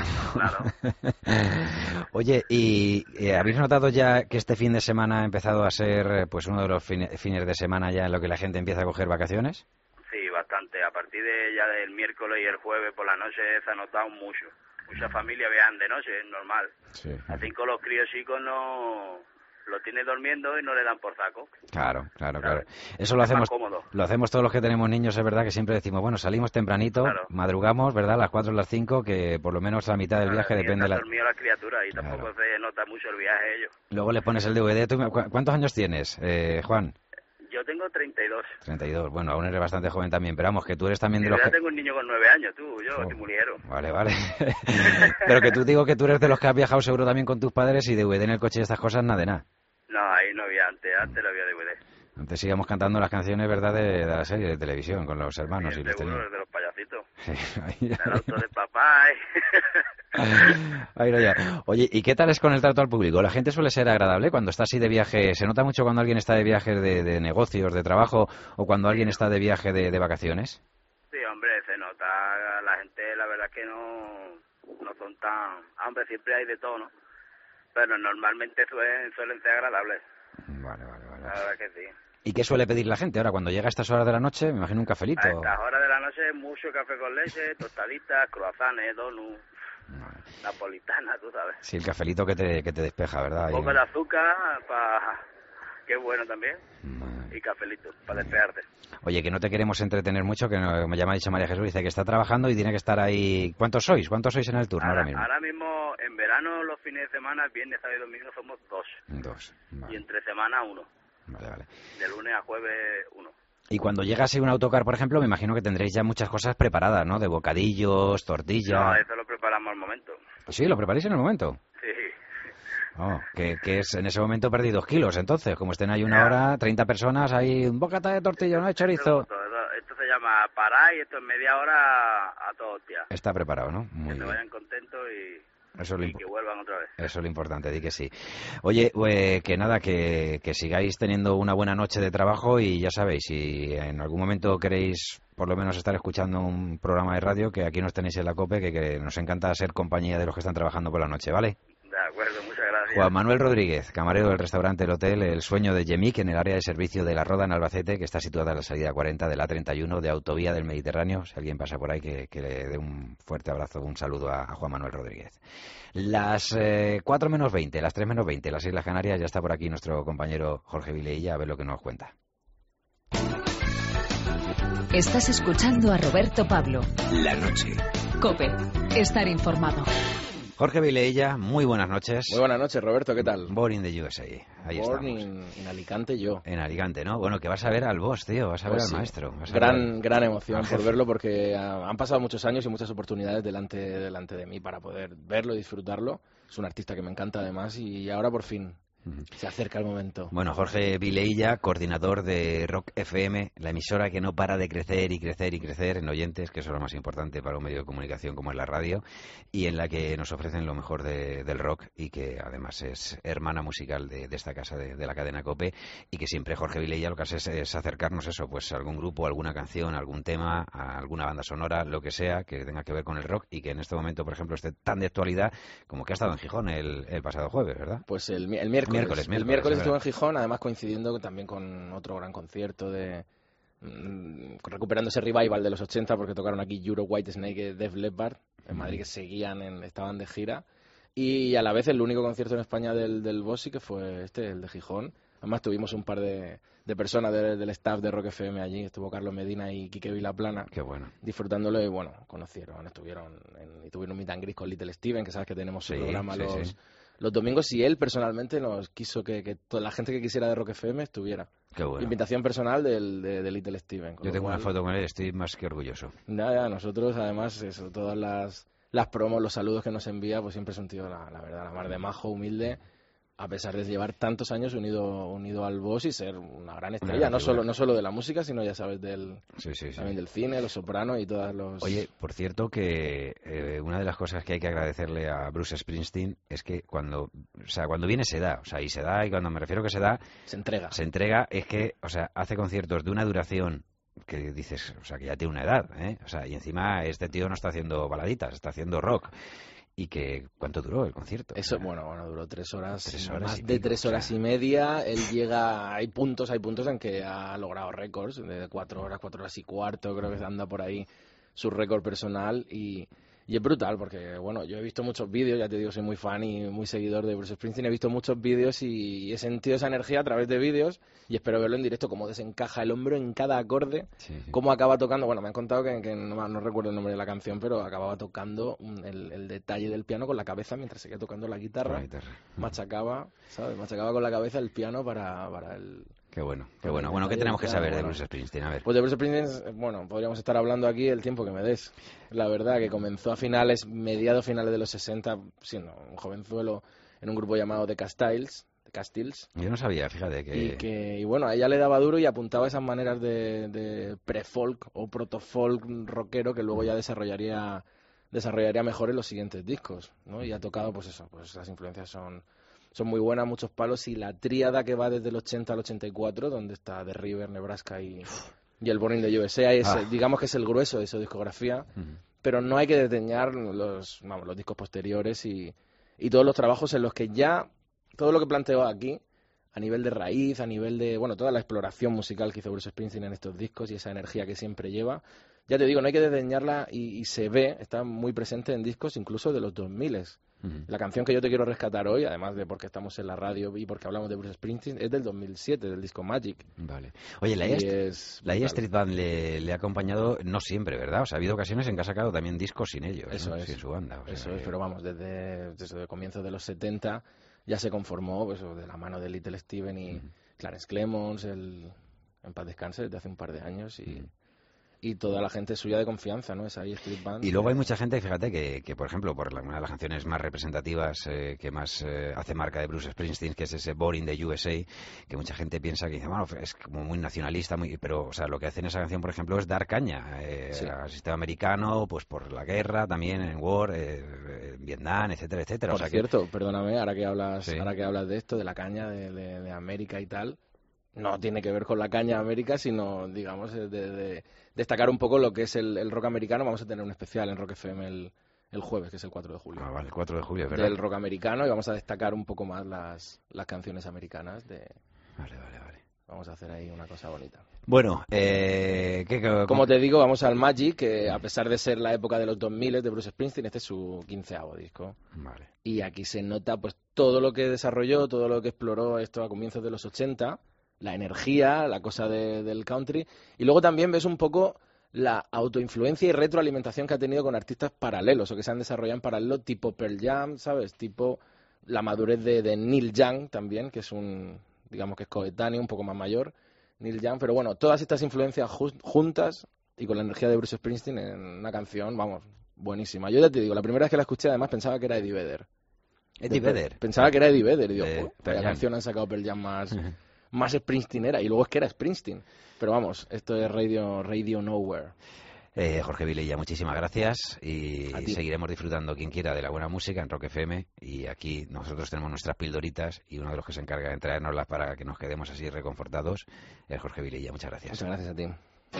Claro. Oye, ¿y habéis notado ya que este fin de semana ha empezado a ser pues uno de los fines de semana ya en lo que la gente empieza a coger vacaciones? Sí, bastante. A partir de ya del miércoles y el jueves por la noche se ha notado mucho. Muchas familias viajan de noche, es normal. Sí. Así con los críos chicos no... Lo tiene durmiendo y no le dan por saco. Claro. Eso lo hacemos todos los que tenemos niños, es verdad que siempre decimos, bueno, salimos tempranito, madrugamos, ¿verdad? A las 4 o las 5, que por lo menos la mitad del viaje depende de la... dormido la criatura y tampoco se nota mucho el viaje ellos. Luego le pones el DVD. ¿Cuántos años tienes, Juan? Yo tengo 32. 32, bueno, aún eres bastante joven también, pero vamos, que tú eres también de los que... Yo tengo un niño con 9 años, yo soy muy ligero. Vale. Pero que tú digo que tú eres de los que has viajado seguro también con tus padres y DVD en el coche y estas cosas, nada de nada. No, ahí no había antes no había DVD. Antes íbamos cantando las canciones, ¿verdad?, de la serie de televisión con los hermanos. Sí, y los seguro, de los payasitos. Sí, el auto de papá. Ahí no ya. Oye, ¿y qué tal es con el trato al público? ¿La gente suele ser agradable cuando está así de viaje? ¿Se nota mucho cuando alguien está de viaje de negocios, de trabajo, o cuando alguien está de viaje de vacaciones? Sí, hombre, se nota. La gente, la verdad es que no son tan... Hombre, siempre hay de todo, ¿no? Pero normalmente suelen ser agradables. Vale. La verdad que sí. ¿Y qué suele pedir la gente ahora cuando llega a estas horas de la noche? Me imagino un cafelito. A estas horas de la noche mucho café con leche, tostaditas, croissants, donuts, napolitana, tú sabes. Sí, el cafelito que te despeja, ¿verdad? Un poco de azúcar, que es bueno también. Y cafelito, para despejarte. Oye, que no te queremos entretener mucho, que me llama dicho María Jesús, dice que está trabajando y tiene que estar ahí. ¿Cuántos sois en el turno ahora mismo? Ahora mismo, en verano, los fines de semana, viernes, sábado y domingo, somos 2. 2, vale. Y entre semana 1. Vale. De lunes a jueves 1. Y cuando llega así un autocar, por ejemplo, me imagino que tendréis ya muchas cosas preparadas, ¿no? De bocadillos, tortillas... No, eso lo preparamos al momento. ¿Sí? ¿Lo preparáis en el momento? Sí. Oh, que es en ese momento perdí 2 kilos, entonces, como estén ahí una hora, 30 personas, ahí un bocata de tortilla, ¿no? De chorizo. Esto se llama parar y esto en media hora a todo, tía. Está preparado, ¿no? Muy bien. Que vayan contentos y que vuelvan otra vez. Eso es lo importante, di que sí. Oye, que nada, que sigáis teniendo una buena noche de trabajo y ya sabéis, si en algún momento queréis por lo menos estar escuchando un programa de radio, que aquí nos tenéis en la COPE, que nos encanta ser compañía de los que están trabajando por la noche, ¿vale? De acuerdo, muchas gracias. Juan Manuel Rodríguez, camarero del restaurante El Hotel El Sueño de Yemic, en el área de servicio de La Roda, en Albacete, que está situada en la salida 40 de la 31 de Autovía del Mediterráneo. Si alguien pasa por ahí, que le dé un fuerte abrazo, un saludo a Juan Manuel Rodríguez. Las 4 menos 20, las 3 menos 20, las Islas Canarias, ya está por aquí nuestro compañero Jorge Vileilla, a ver lo que nos cuenta. Estás escuchando a Roberto Pablo. La noche. COPE. Estar informado. Jorge Vileilla, muy buenas noches. Muy buenas noches, Roberto, ¿qué tal? Born in the USA, ahí Born estamos. en Alicante, yo. En Alicante, ¿no? Bueno, que vas a ver al boss, tío, vas a ver al maestro. Gran emoción por verlo, porque han pasado muchos años y muchas oportunidades delante de mí para poder verlo y disfrutarlo. Es un artista que me encanta, además, y ahora por fin se acerca el momento. Bueno, Jorge Vileilla, coordinador de Rock FM, la emisora que no para de crecer y crecer y crecer en oyentes, que eso es lo más importante para un medio de comunicación como es la radio, y en la que nos ofrecen lo mejor del rock, y que además es hermana musical de esta casa de la cadena COPE, y que siempre Jorge Vileilla lo que hace es acercarnos eso, pues a algún grupo, alguna canción, algún tema, a alguna banda sonora, lo que sea, que tenga que ver con el rock, y que en este momento, por ejemplo, esté tan de actualidad como que ha estado en Gijón el pasado jueves, ¿verdad? Pues el miércoles. El miércoles estuvo en Gijón, además coincidiendo también con otro gran concierto recuperando ese revival de los 80, porque tocaron aquí Euro, Whitesnake, Def Leppard en Madrid, que estaban de gira, y a la vez el único concierto en España del Bossi, que fue el de Gijón. Además tuvimos un par de personas del staff de Rock FM allí, estuvo Carlos Medina y Quique Vilaplana. Qué bueno. Disfrutándolo, y bueno, tuvieron un meet and greet con Little Steven, que sabes que tenemos su programa los domingos, y él personalmente nos quiso que toda la gente que quisiera de Rock FM estuviera. Qué bueno. Invitación personal de Little Steven. Yo tengo una foto con él, estoy más que orgulloso. Ya, nosotros además, todas las promos, los saludos que nos envía, pues siempre es un tío, la verdad, la mar de majo, humilde, a pesar de llevar tantos años unido al boss y ser una gran estrella, no solo de la música, sino ya sabes también del cine, Los Sopranos y todas los... Oye, por cierto que una de las cosas que hay que agradecerle a Bruce Springsteen es que cuando viene se da, y cuando me refiero que se da... Se entrega, es que, hace conciertos de una duración que dices, que ya tiene una edad, ¿eh? Y encima este tío no está haciendo baladitas, está haciendo rock. ¿Y que cuánto duró el concierto? Eso, bueno, duró 3 horas, más de 3 horas y media. Él llega, hay puntos en que ha logrado récords de 4 horas y cuarto, creo que anda por ahí su récord personal, y es brutal, porque bueno, yo he visto muchos vídeos, ya te digo, soy muy fan y muy seguidor de Bruce Springsteen, he visto muchos vídeos y he sentido esa energía a través de vídeos, y espero verlo en directo, cómo desencaja el hombro en cada acorde, cómo acaba tocando. Bueno, me han contado que no recuerdo el nombre de la canción, pero acababa tocando el detalle del piano con la cabeza mientras seguía tocando la guitarra. Machacaba con la cabeza el piano para el... Qué bueno. Bueno, ¿qué tenemos que saber de Bruce Springsteen? A ver. Pues de Bruce Springsteen, bueno, podríamos estar hablando aquí el tiempo que me des. La verdad, que comenzó a mediados finales de los 60, siendo un jovenzuelo en un grupo llamado The Castiles. Yo no sabía, fíjate que... Y bueno, a ella le daba duro y apuntaba esas maneras de pre-folk o proto-folk rockero que luego ya desarrollaría mejor en los siguientes discos, ¿no? Y ha tocado, pues las influencias son muy buenas, muchos palos, y la tríada que va desde el 80 al 84, donde está The River, Nebraska y el Born in the USA, digamos que es el grueso de su discografía, pero no hay que desdeñar los discos posteriores y todos los trabajos en los que ya todo lo que planteo aquí, a nivel de raíz, a nivel de, toda la exploración musical que hizo Bruce Springsteen en estos discos y esa energía que siempre lleva, ya te digo, no hay que desdeñarla, y se ve, está muy presente en discos incluso de los 2000. La canción que yo te quiero rescatar hoy, además de porque estamos en la radio y porque hablamos de Bruce Springsteen, es del 2007, del disco Magic. Vale. Oye, la E Street Band le ha acompañado, no siempre, ¿verdad? Ha habido ocasiones en que ha sacado también discos sin ellos, sin su banda. Pero vamos, desde el comienzo de los 70 ya se conformó, de la mano de Little Steven y Clarence Clemons, en paz descanse, desde hace un par de años, y toda la gente suya de confianza, ¿no? Esa Street Band. Y luego hay mucha gente, fíjate, que por ejemplo, una de las canciones más representativas que más hace marca de Bruce Springsteen, que es ese Born in the USA, que mucha gente piensa que dice, es como muy nacionalista, pero lo que hace en esa canción, por ejemplo, es dar caña al sistema americano, pues por la guerra, también en War, en Vietnam, etcétera, etcétera. Por cierto, perdóname, ahora que hablas de esto, de la caña de América y tal, no tiene que ver con la caña de América, sino, digamos, de destacar un poco lo que es el rock americano. Vamos a tener un especial en Rock FM el jueves, que es el 4 de julio. Ah, vale, el 4 de julio, ¿verdad? Del rock americano, y vamos a destacar un poco más las canciones americanas de... Vale. Vamos a hacer ahí una cosa bonita. Bueno, como te digo, vamos al Magic, que a pesar de ser la época de los 2000 de Bruce Springsteen, este es su 15º disco. Vale. Y aquí se nota pues todo lo que desarrolló, todo lo que exploró esto a comienzos de los 80, la energía, la cosa del country, y luego también ves un poco la autoinfluencia y retroalimentación que ha tenido con artistas paralelos, o que se han desarrollado en paralelo, tipo Pearl Jam, ¿sabes? Tipo la madurez de Neil Young también, que es digamos que es coetáneo, un poco más mayor, Neil Young, pero bueno, todas estas influencias juntas y con la energía de Bruce Springsteen en una canción, vamos, buenísima. Yo ya te digo, la primera vez que la escuché además pensaba que era Eddie Vedder. Pensaba que era Eddie Vedder, y digo, la canción han sacado Pearl Jam más Springsteenera, y luego es que era Springsteen. Pero vamos, esto es Radio Nowhere. Jorge Vilella, muchísimas gracias, y seguiremos disfrutando, quien quiera, de la buena música en Rock FM, y aquí nosotros tenemos nuestras pildoritas, y uno de los que se encarga de traérnoslas para que nos quedemos así reconfortados es Jorge Vilella. Muchas gracias. Muchas gracias a ti.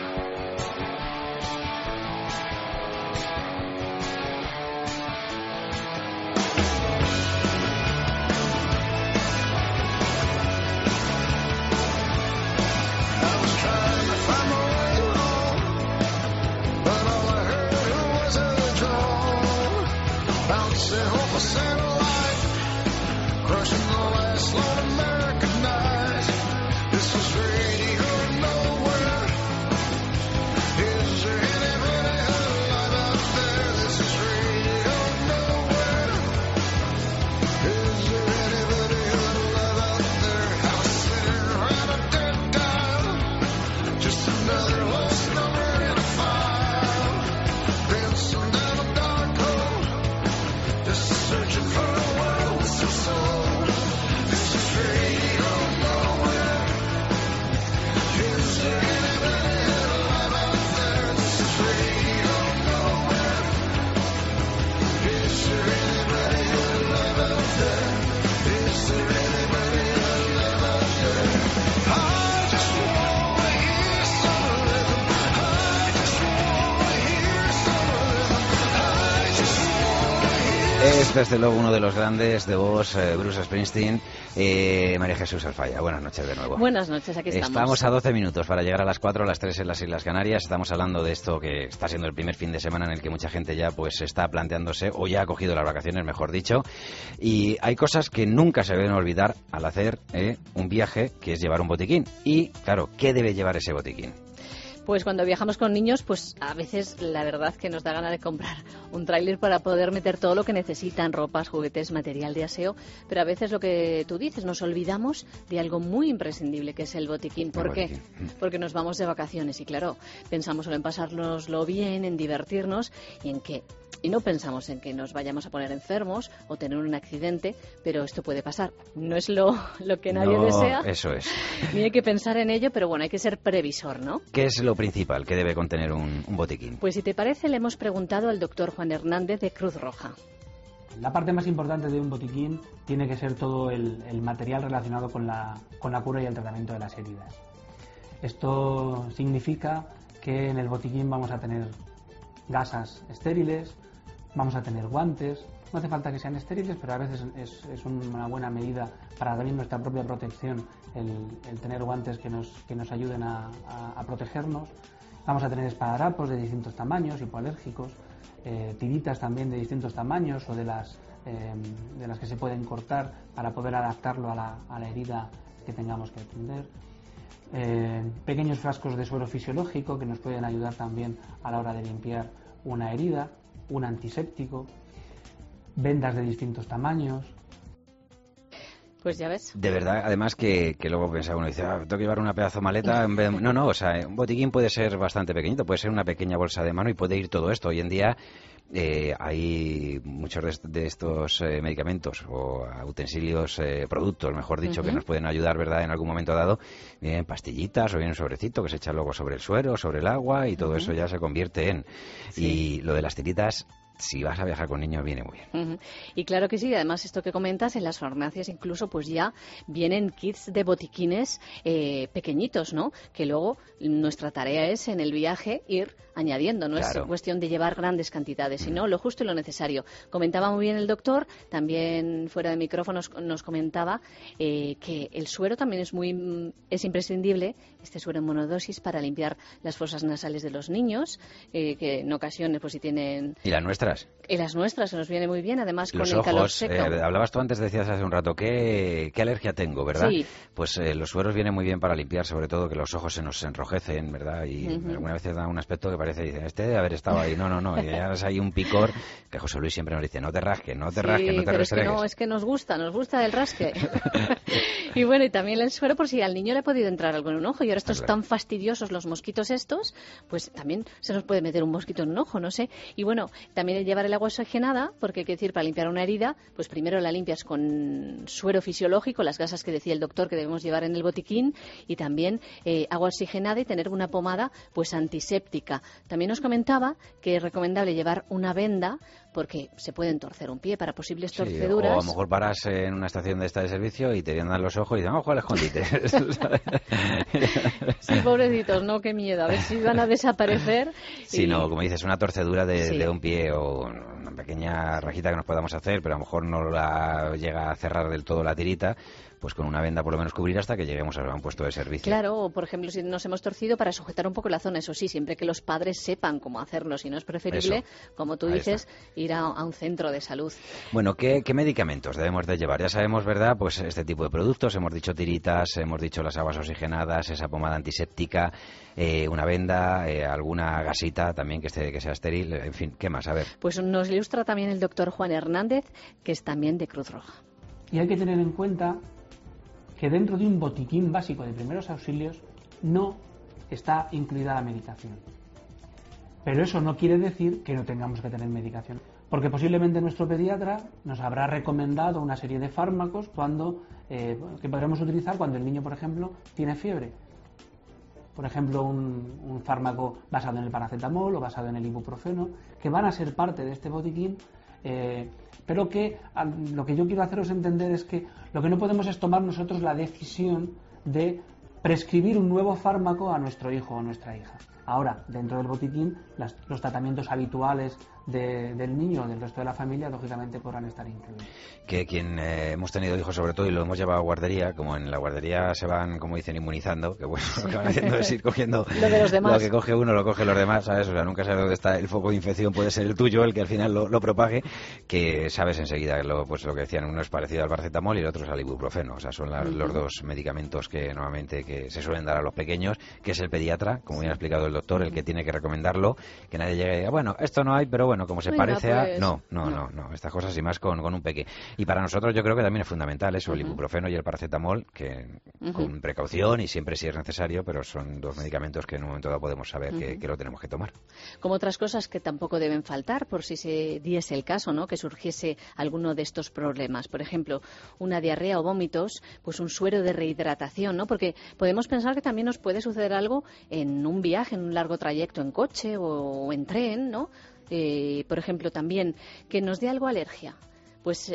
Es desde luego uno de los grandes de voz, Bruce Springsteen. María Jesús Alfaya, buenas noches de nuevo. Buenas noches, aquí estamos. Estamos a 12 minutos para llegar a las 4, a las 3 en las Islas Canarias. Estamos hablando de esto que está siendo el primer fin de semana en el que mucha gente ya pues está planteándose, o ya ha cogido las vacaciones, mejor dicho. Y hay cosas que nunca se deben olvidar al hacer un viaje, que es llevar un botiquín. Y, claro, ¿qué debe llevar ese botiquín? Pues cuando viajamos con niños, pues a veces la verdad que nos da ganas de comprar un tráiler para poder meter todo lo que necesitan, ropas, juguetes, material de aseo, pero a veces lo que tú dices, nos olvidamos de algo muy imprescindible, que es el botiquín. ¿Por qué? Porque nos vamos de vacaciones y claro, pensamos solo en pasárnoslo bien, en divertirnos y no pensamos en que nos vayamos a poner enfermos o tener un accidente, pero esto puede pasar. No es lo que nadie desea. Eso es. Ni hay que pensar en ello, pero bueno, hay que ser previsor, ¿no? ¿Qué es lo principal que debe contener un botiquín? Pues si te parece, le hemos preguntado al doctor Juan Hernández de Cruz Roja. La parte más importante de un botiquín tiene que ser todo el material relacionado con la cura y el tratamiento de las heridas. Esto significa que en el botiquín vamos a tener gasas estériles, vamos a tener guantes. No hace falta que sean estériles, pero a veces es una buena medida para también nuestra propia protección el tener guantes que nos ayuden a protegernos. Vamos a tener esparadrapos de distintos tamaños, hipoalérgicos, tiritas también de distintos tamaños o de las que se pueden cortar para poder adaptarlo a la herida que tengamos que atender. Pequeños frascos de suero fisiológico que nos pueden ayudar también a la hora de limpiar una herida, un antiséptico, vendas de distintos tamaños. Pues ya ves. De verdad, además que luego pensaba uno, dice, tengo que llevar una pedazo maleta. No, o sea, un botiquín puede ser bastante pequeñito, puede ser una pequeña bolsa de mano y puede ir todo esto. Hoy en día hay muchos de estos medicamentos o utensilios, productos, mejor dicho, que nos pueden ayudar, ¿verdad?, en algún momento dado. Vienen pastillitas o bien un sobrecito que se echa luego sobre el suero, sobre el agua y todo eso ya se convierte en... Sí. Y lo de las tiritas... si vas a viajar con niños viene muy bien. Y claro que sí, además esto que comentas, en las farmacias incluso pues ya vienen kits de botiquines pequeñitos, ¿no? Que luego nuestra tarea es en el viaje ir añadiendo, no es cuestión de llevar grandes cantidades, sino lo justo y lo necesario. Comentaba muy bien el doctor, también fuera de micrófonos nos comentaba que el suero también es imprescindible, este suero en monodosis, para limpiar las fosas nasales de los niños, que en ocasiones pues si tienen... ¿Y las nuestras? Y las nuestras, se nos viene muy bien, además los con el calor seco. Hablabas tú antes, decías hace un rato, ¿qué alergia tengo, verdad? Sí. Pues los sueros vienen muy bien para limpiar, sobre todo que los ojos se nos enrojecen, ¿verdad? Y algunas veces da un aspecto que parece, dicen, este debe haber estado ahí. No, y ya hay un picor que José Luis siempre nos dice, no te rasques, no te restregues. Es que nos gusta el rasque. Y bueno, y también el suero por si al niño le ha podido entrar algo en un ojo, y ahora estos tan fastidiosos los mosquitos estos, pues también se nos puede meter un mosquito en un ojo, no sé. Y bueno, también el llevar el agua oxigenada, porque hay que decir, para limpiar una herida, pues primero la limpias con suero fisiológico, las gasas que decía el doctor que debemos llevar en el botiquín, y también agua oxigenada y tener una pomada pues antiséptica. También nos comentaba que es recomendable llevar una venda porque se pueden torcer un pie para posibles torceduras. O a lo mejor paras en una estación de esta de servicio y te vendan los ojos y dicen, ojo al escondite. Sí, pobrecitos, no, qué miedo, a ver si van a desaparecer. Sí, no, como dices, una torcedura de un pie o una pequeña rajita que nos podamos hacer, pero a lo mejor no la llega a cerrar del todo la tirita, pues con una venda por lo menos cubrir hasta que lleguemos a un puesto de servicio. Claro, o por ejemplo, si nos hemos torcido, para sujetar un poco la zona, eso sí, siempre que los padres sepan cómo hacerlo, si no es preferible, como tú dices, ir a un centro de salud. Bueno, ¿qué medicamentos debemos de llevar? Ya sabemos, ¿verdad? Pues este tipo de productos, hemos dicho tiritas, hemos dicho las aguas oxigenadas, esa pomada antiséptica, una venda, alguna gasita también que sea estéril, en fin, ¿qué más? A ver. Pues nos ilustra también el doctor Juan Hernández, que es también de Cruz Roja. Y hay que tener en cuenta que dentro de un botiquín básico de primeros auxilios no está incluida la medicación. Pero eso no quiere decir que no tengamos que tener medicación, porque posiblemente nuestro pediatra nos habrá recomendado una serie de fármacos que podremos utilizar cuando el niño, por ejemplo, tiene fiebre. Por ejemplo, un fármaco basado en el paracetamol o basado en el ibuprofeno, que van a ser parte de este botiquín, pero que lo que yo quiero haceros entender es que lo que no podemos es tomar nosotros la decisión de prescribir un nuevo fármaco a nuestro hijo o nuestra hija. Ahora, dentro del botiquín, los tratamientos habituales del niño o del resto de la familia, lógicamente, podrán estar incluidos. Que quien hemos tenido hijos, sobre todo, y lo hemos llevado a guardería, como en la guardería se van, como dicen, inmunizando, que bueno, lo que van haciendo es ir cogiendo lo de los demás. Lo que coge uno, lo coge los demás, ¿sabes? O sea, nunca sabes dónde está el foco de infección, puede ser el tuyo, el que al final lo propague, que sabes enseguida, pues lo que decían, uno es parecido al paracetamol y el otro es al ibuprofeno, o sea, son los dos medicamentos que normalmente que se suelen dar a los pequeños, que es el pediatra, como bien ha explicado el doctor, el que tiene que recomendarlo, que nadie llegue y diga, bueno, esto no hay, pero bueno, como se parece pues... a... No, estas cosas y más con un peque. Y para nosotros yo creo que también es fundamental eso, el ibuprofeno y el paracetamol, que con precaución y siempre si es necesario, pero son dos medicamentos que en un momento dado podemos saber que lo tenemos que tomar. Como otras cosas que tampoco deben faltar, por si se diese el caso, ¿no?, que surgiese alguno de estos problemas. Por ejemplo, una diarrea o vómitos, pues un suero de rehidratación, ¿no? Porque podemos pensar que también nos puede suceder algo en un viaje, en un largo trayecto en coche o en tren, ¿no? Por ejemplo, también que nos dé algo alergia. Pues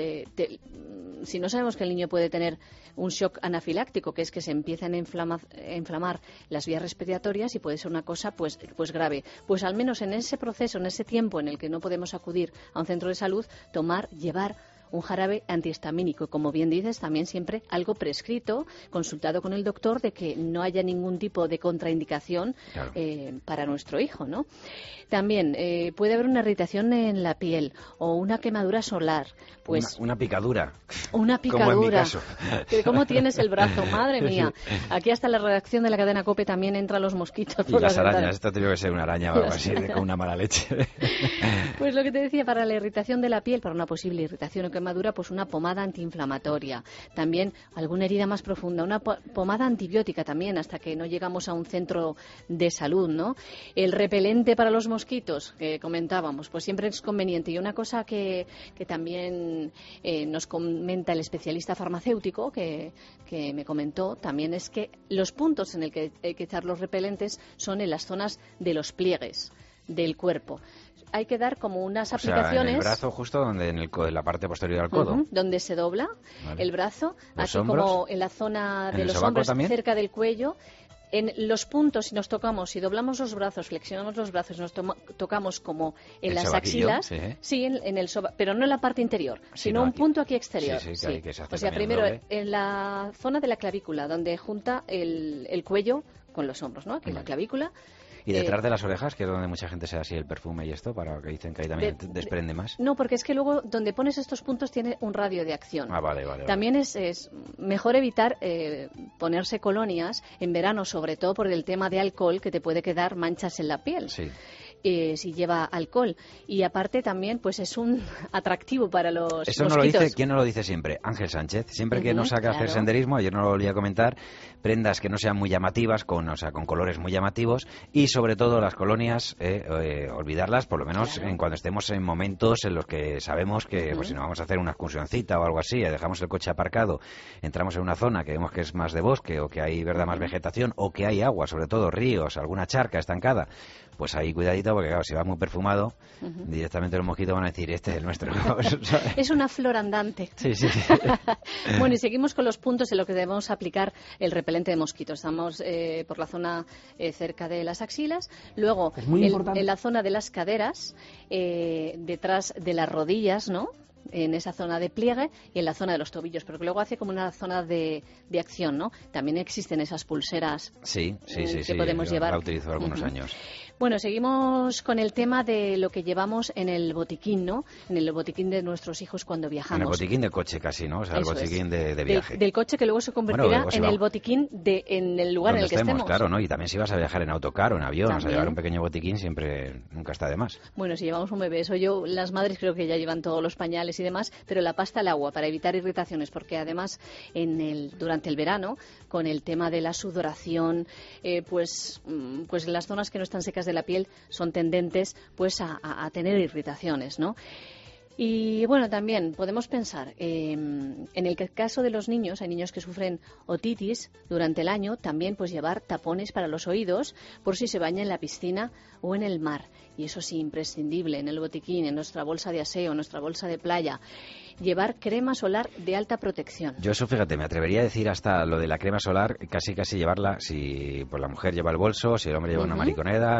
si no sabemos que el niño puede tener un shock anafiláctico, que es que se empiezan a inflamar las vías respiratorias y puede ser una cosa pues grave. Pues al menos en ese proceso, en ese tiempo en el que no podemos acudir a un centro de salud, llevar un jarabe antihistamínico, como bien dices, también siempre algo prescrito, consultado con el doctor, de que no haya ningún tipo de contraindicación para nuestro hijo, ¿no? También puede haber una irritación en la piel o una quemadura solar. Pues una picadura. Una picadura. Como en mi caso. ¿Cómo tienes el brazo? Madre mía. Aquí hasta la redacción de la cadena COPE también entran los mosquitos. Y las arañas. Esto tiene que ser una araña o algo así, con una mala leche. Pues lo que te decía, para la irritación de la piel, para una posible irritación o quemadura, pues una pomada antiinflamatoria. También alguna herida más profunda, una pomada antibiótica también, hasta que no llegamos a un centro de salud, ¿no? El repelente para los mosquitos, que comentábamos, pues siempre es conveniente. Y una cosa que también nos comenta el especialista farmacéutico, que me comentó, también es que los puntos en el que hay que echar los repelentes son en las zonas de los pliegues. del cuerpo. Hay que dar como unas aplicaciones. O sea, en el brazo justo donde en la parte posterior del codo. Donde se dobla el brazo, ¿Los aquí hombros? como en la zona de ¿En el los sobaco hombros, también? cerca del cuello. En los puntos, si nos tocamos, si doblamos los brazos, flexionamos los brazos, nos tocamos como en ¿El las sobaquillo? axilas, sí, en el pero no en la parte interior, sino un aquí. punto aquí exterior. Sí, que hay que se hace O sea, también primero doble. en la zona de la clavícula, donde junta el cuello con los hombros, ¿no? Aquí en la clavícula. Y detrás de las orejas, que es donde mucha gente se da así el perfume y esto, para que dicen que ahí también desprende más. No, porque es que luego donde pones estos puntos tiene un radio de acción. Ah, vale. También es mejor evitar ponerse colonias en verano, sobre todo por el tema de alcohol, que te puede quedar manchas en la piel. Sí. Si lleva alcohol. Y aparte también pues es un atractivo para los Eso mosquitos. no lo dice, ¿quién no lo dice siempre? Ángel Sánchez. Siempre que nos saca a hacer claro. senderismo, ayer no lo volví a comentar, prendas que no sean muy llamativas, con colores muy llamativos, y sobre todo las colonias, olvidarlas, por lo menos en cuando estemos en momentos en los que sabemos que pues, si nos vamos a hacer una excursioncita o algo así, dejamos el coche aparcado, entramos en una zona que vemos que es más de bosque o que hay más vegetación o que hay agua, sobre todo ríos, alguna charca estancada, pues ahí cuidadito, porque claro, si va muy perfumado, directamente los mosquitos van a decir, este es el nuestro. Es una flor andante. Sí. Bueno, y seguimos con los puntos en los que debemos aplicar el repelente de mosquitos. Estamos por la zona cerca de las axilas, luego en la zona de las caderas, detrás de las rodillas, ¿no? En esa zona de pliegue y en la zona de los tobillos, pero que luego hace como una zona de acción, ¿no? También existen esas pulseras que podemos llevar. La utilizo algunos años. Bueno, seguimos con el tema de lo que llevamos en el botiquín, ¿no? En el botiquín de nuestros hijos cuando viajamos. En el botiquín de coche casi, ¿no? O sea, Eso el botiquín de viaje. Del coche que luego se convertirá luego en el botiquín en el lugar en el que estemos. Claro, ¿no? Y también si vas a viajar en autocar o en avión, También. o sea, llevar un pequeño botiquín nunca está de más. Bueno, si llevamos un bebé, eso las madres creo que ya llevan todos los pañales y demás, pero la pasta al agua para evitar irritaciones, porque además durante el verano, con el tema de la sudoración, pues las zonas que no están secas de la piel son tendentes pues a tener irritaciones, ¿no? Y bueno, también podemos pensar, en el caso de los niños, hay niños que sufren otitis durante el año, también pues llevar tapones para los oídos por si se baña en la piscina o en el mar. Y eso sí, imprescindible en el botiquín, en nuestra bolsa de aseo, en nuestra bolsa de playa. Llevar crema solar de alta protección. Yo eso, fíjate, me atrevería a decir hasta lo de la crema solar, casi llevarla, si pues la mujer lleva el bolso, si el hombre lleva una mariconeda,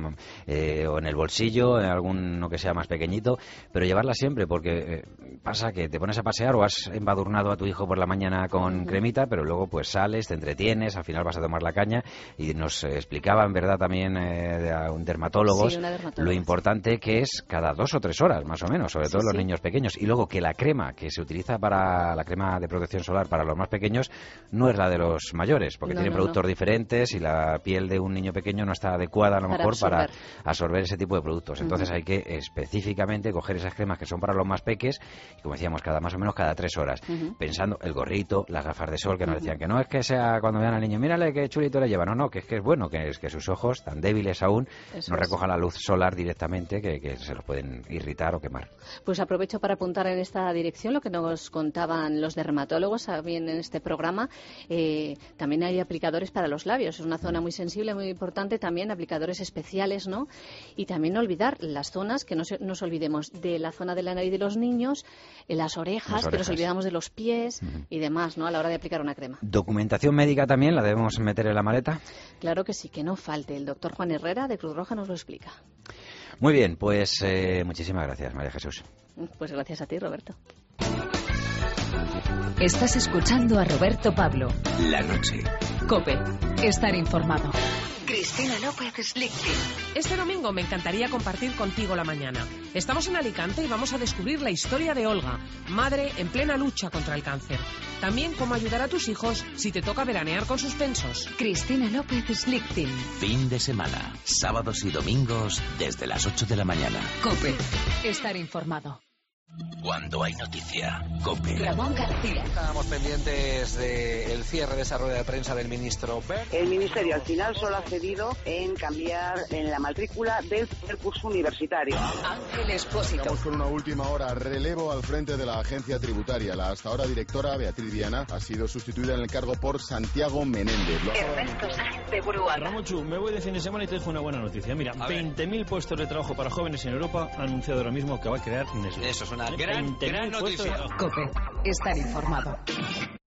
o en el bolsillo, en alguno que sea más pequeñito, pero llevarla siempre, porque pasa que te pones a pasear o has embadurnado a tu hijo por la mañana con cremita, pero luego pues sales, te entretienes, al final vas a tomar la caña, y nos explicaba en verdad también dermatólogos lo importante que es cada 2 o 3 horas, más o menos, sobre todo los niños pequeños, y luego que la crema que se utiliza para la crema de protección solar para los más pequeños no es la de los mayores, porque tiene productos diferentes y la piel de un niño pequeño no está adecuada a lo mejor para absorber ese tipo de productos. Entonces hay que específicamente coger esas cremas que son para los más peques, y como decíamos, más o menos cada 3 horas, pensando el gorrito, las gafas de sol, que nos decían que no es que sea cuando vean al niño, mírale qué chulito le lleva, no, que es bueno, que sus ojos, tan débiles aún, no recojan la luz solar directamente, que se los pueden irritar o quemar. Pues aprovecho para apuntar en esta dirección lo que nos contaban los dermatólogos también en este programa. También hay aplicadores para los labios, es una zona muy sensible, muy importante, también aplicadores especiales, ¿no? Y también no olvidar las zonas, que no nos olvidemos de la zona de la nariz de los niños, las orejas, que nos olvidamos de los pies y demás, ¿no? A la hora de aplicar una crema. ¿Documentación médica también la debemos meter en la maleta? Claro que sí, que no falte. El doctor Juan Herrera de Cruz Roja nos lo explica. Muy bien, pues muchísimas gracias, María Jesús. Pues gracias a ti, Roberto. Estás escuchando a Roberto Pablo. La noche. COPE. Estar informado. Cristina López Slichting. Este domingo me encantaría compartir contigo la mañana. Estamos en Alicante y vamos a descubrir la historia de Olga, madre en plena lucha contra el cáncer. También cómo ayudar a tus hijos si te toca veranear con suspensos. Cristina López Slichting. Fin de semana, sábados y domingos desde las 8 de la mañana. COPE. Estar informado. Cuando hay noticia, COPE. Ramón García. Estábamos pendientes del cierre de esa rueda de prensa del ministro Wert. El Ministerio al final solo ha cedido en cambiar en la matrícula del primer curso universitario. Ángel Expósito. Vamos con una última hora. Relevo al frente de la agencia tributaria. La hasta ahora directora, Beatriz Viana, ha sido sustituida en el cargo por Santiago Menéndez. Ernesto Sáenz de Buruaga. Ramonchu, me voy de fin de semana y te dejo una buena noticia. Mira, 20.000 puestos de trabajo para jóvenes en Europa ha anunciado ahora mismo que va a crear Nestlé. Eso es una gran noticia. COPE. Estar informado.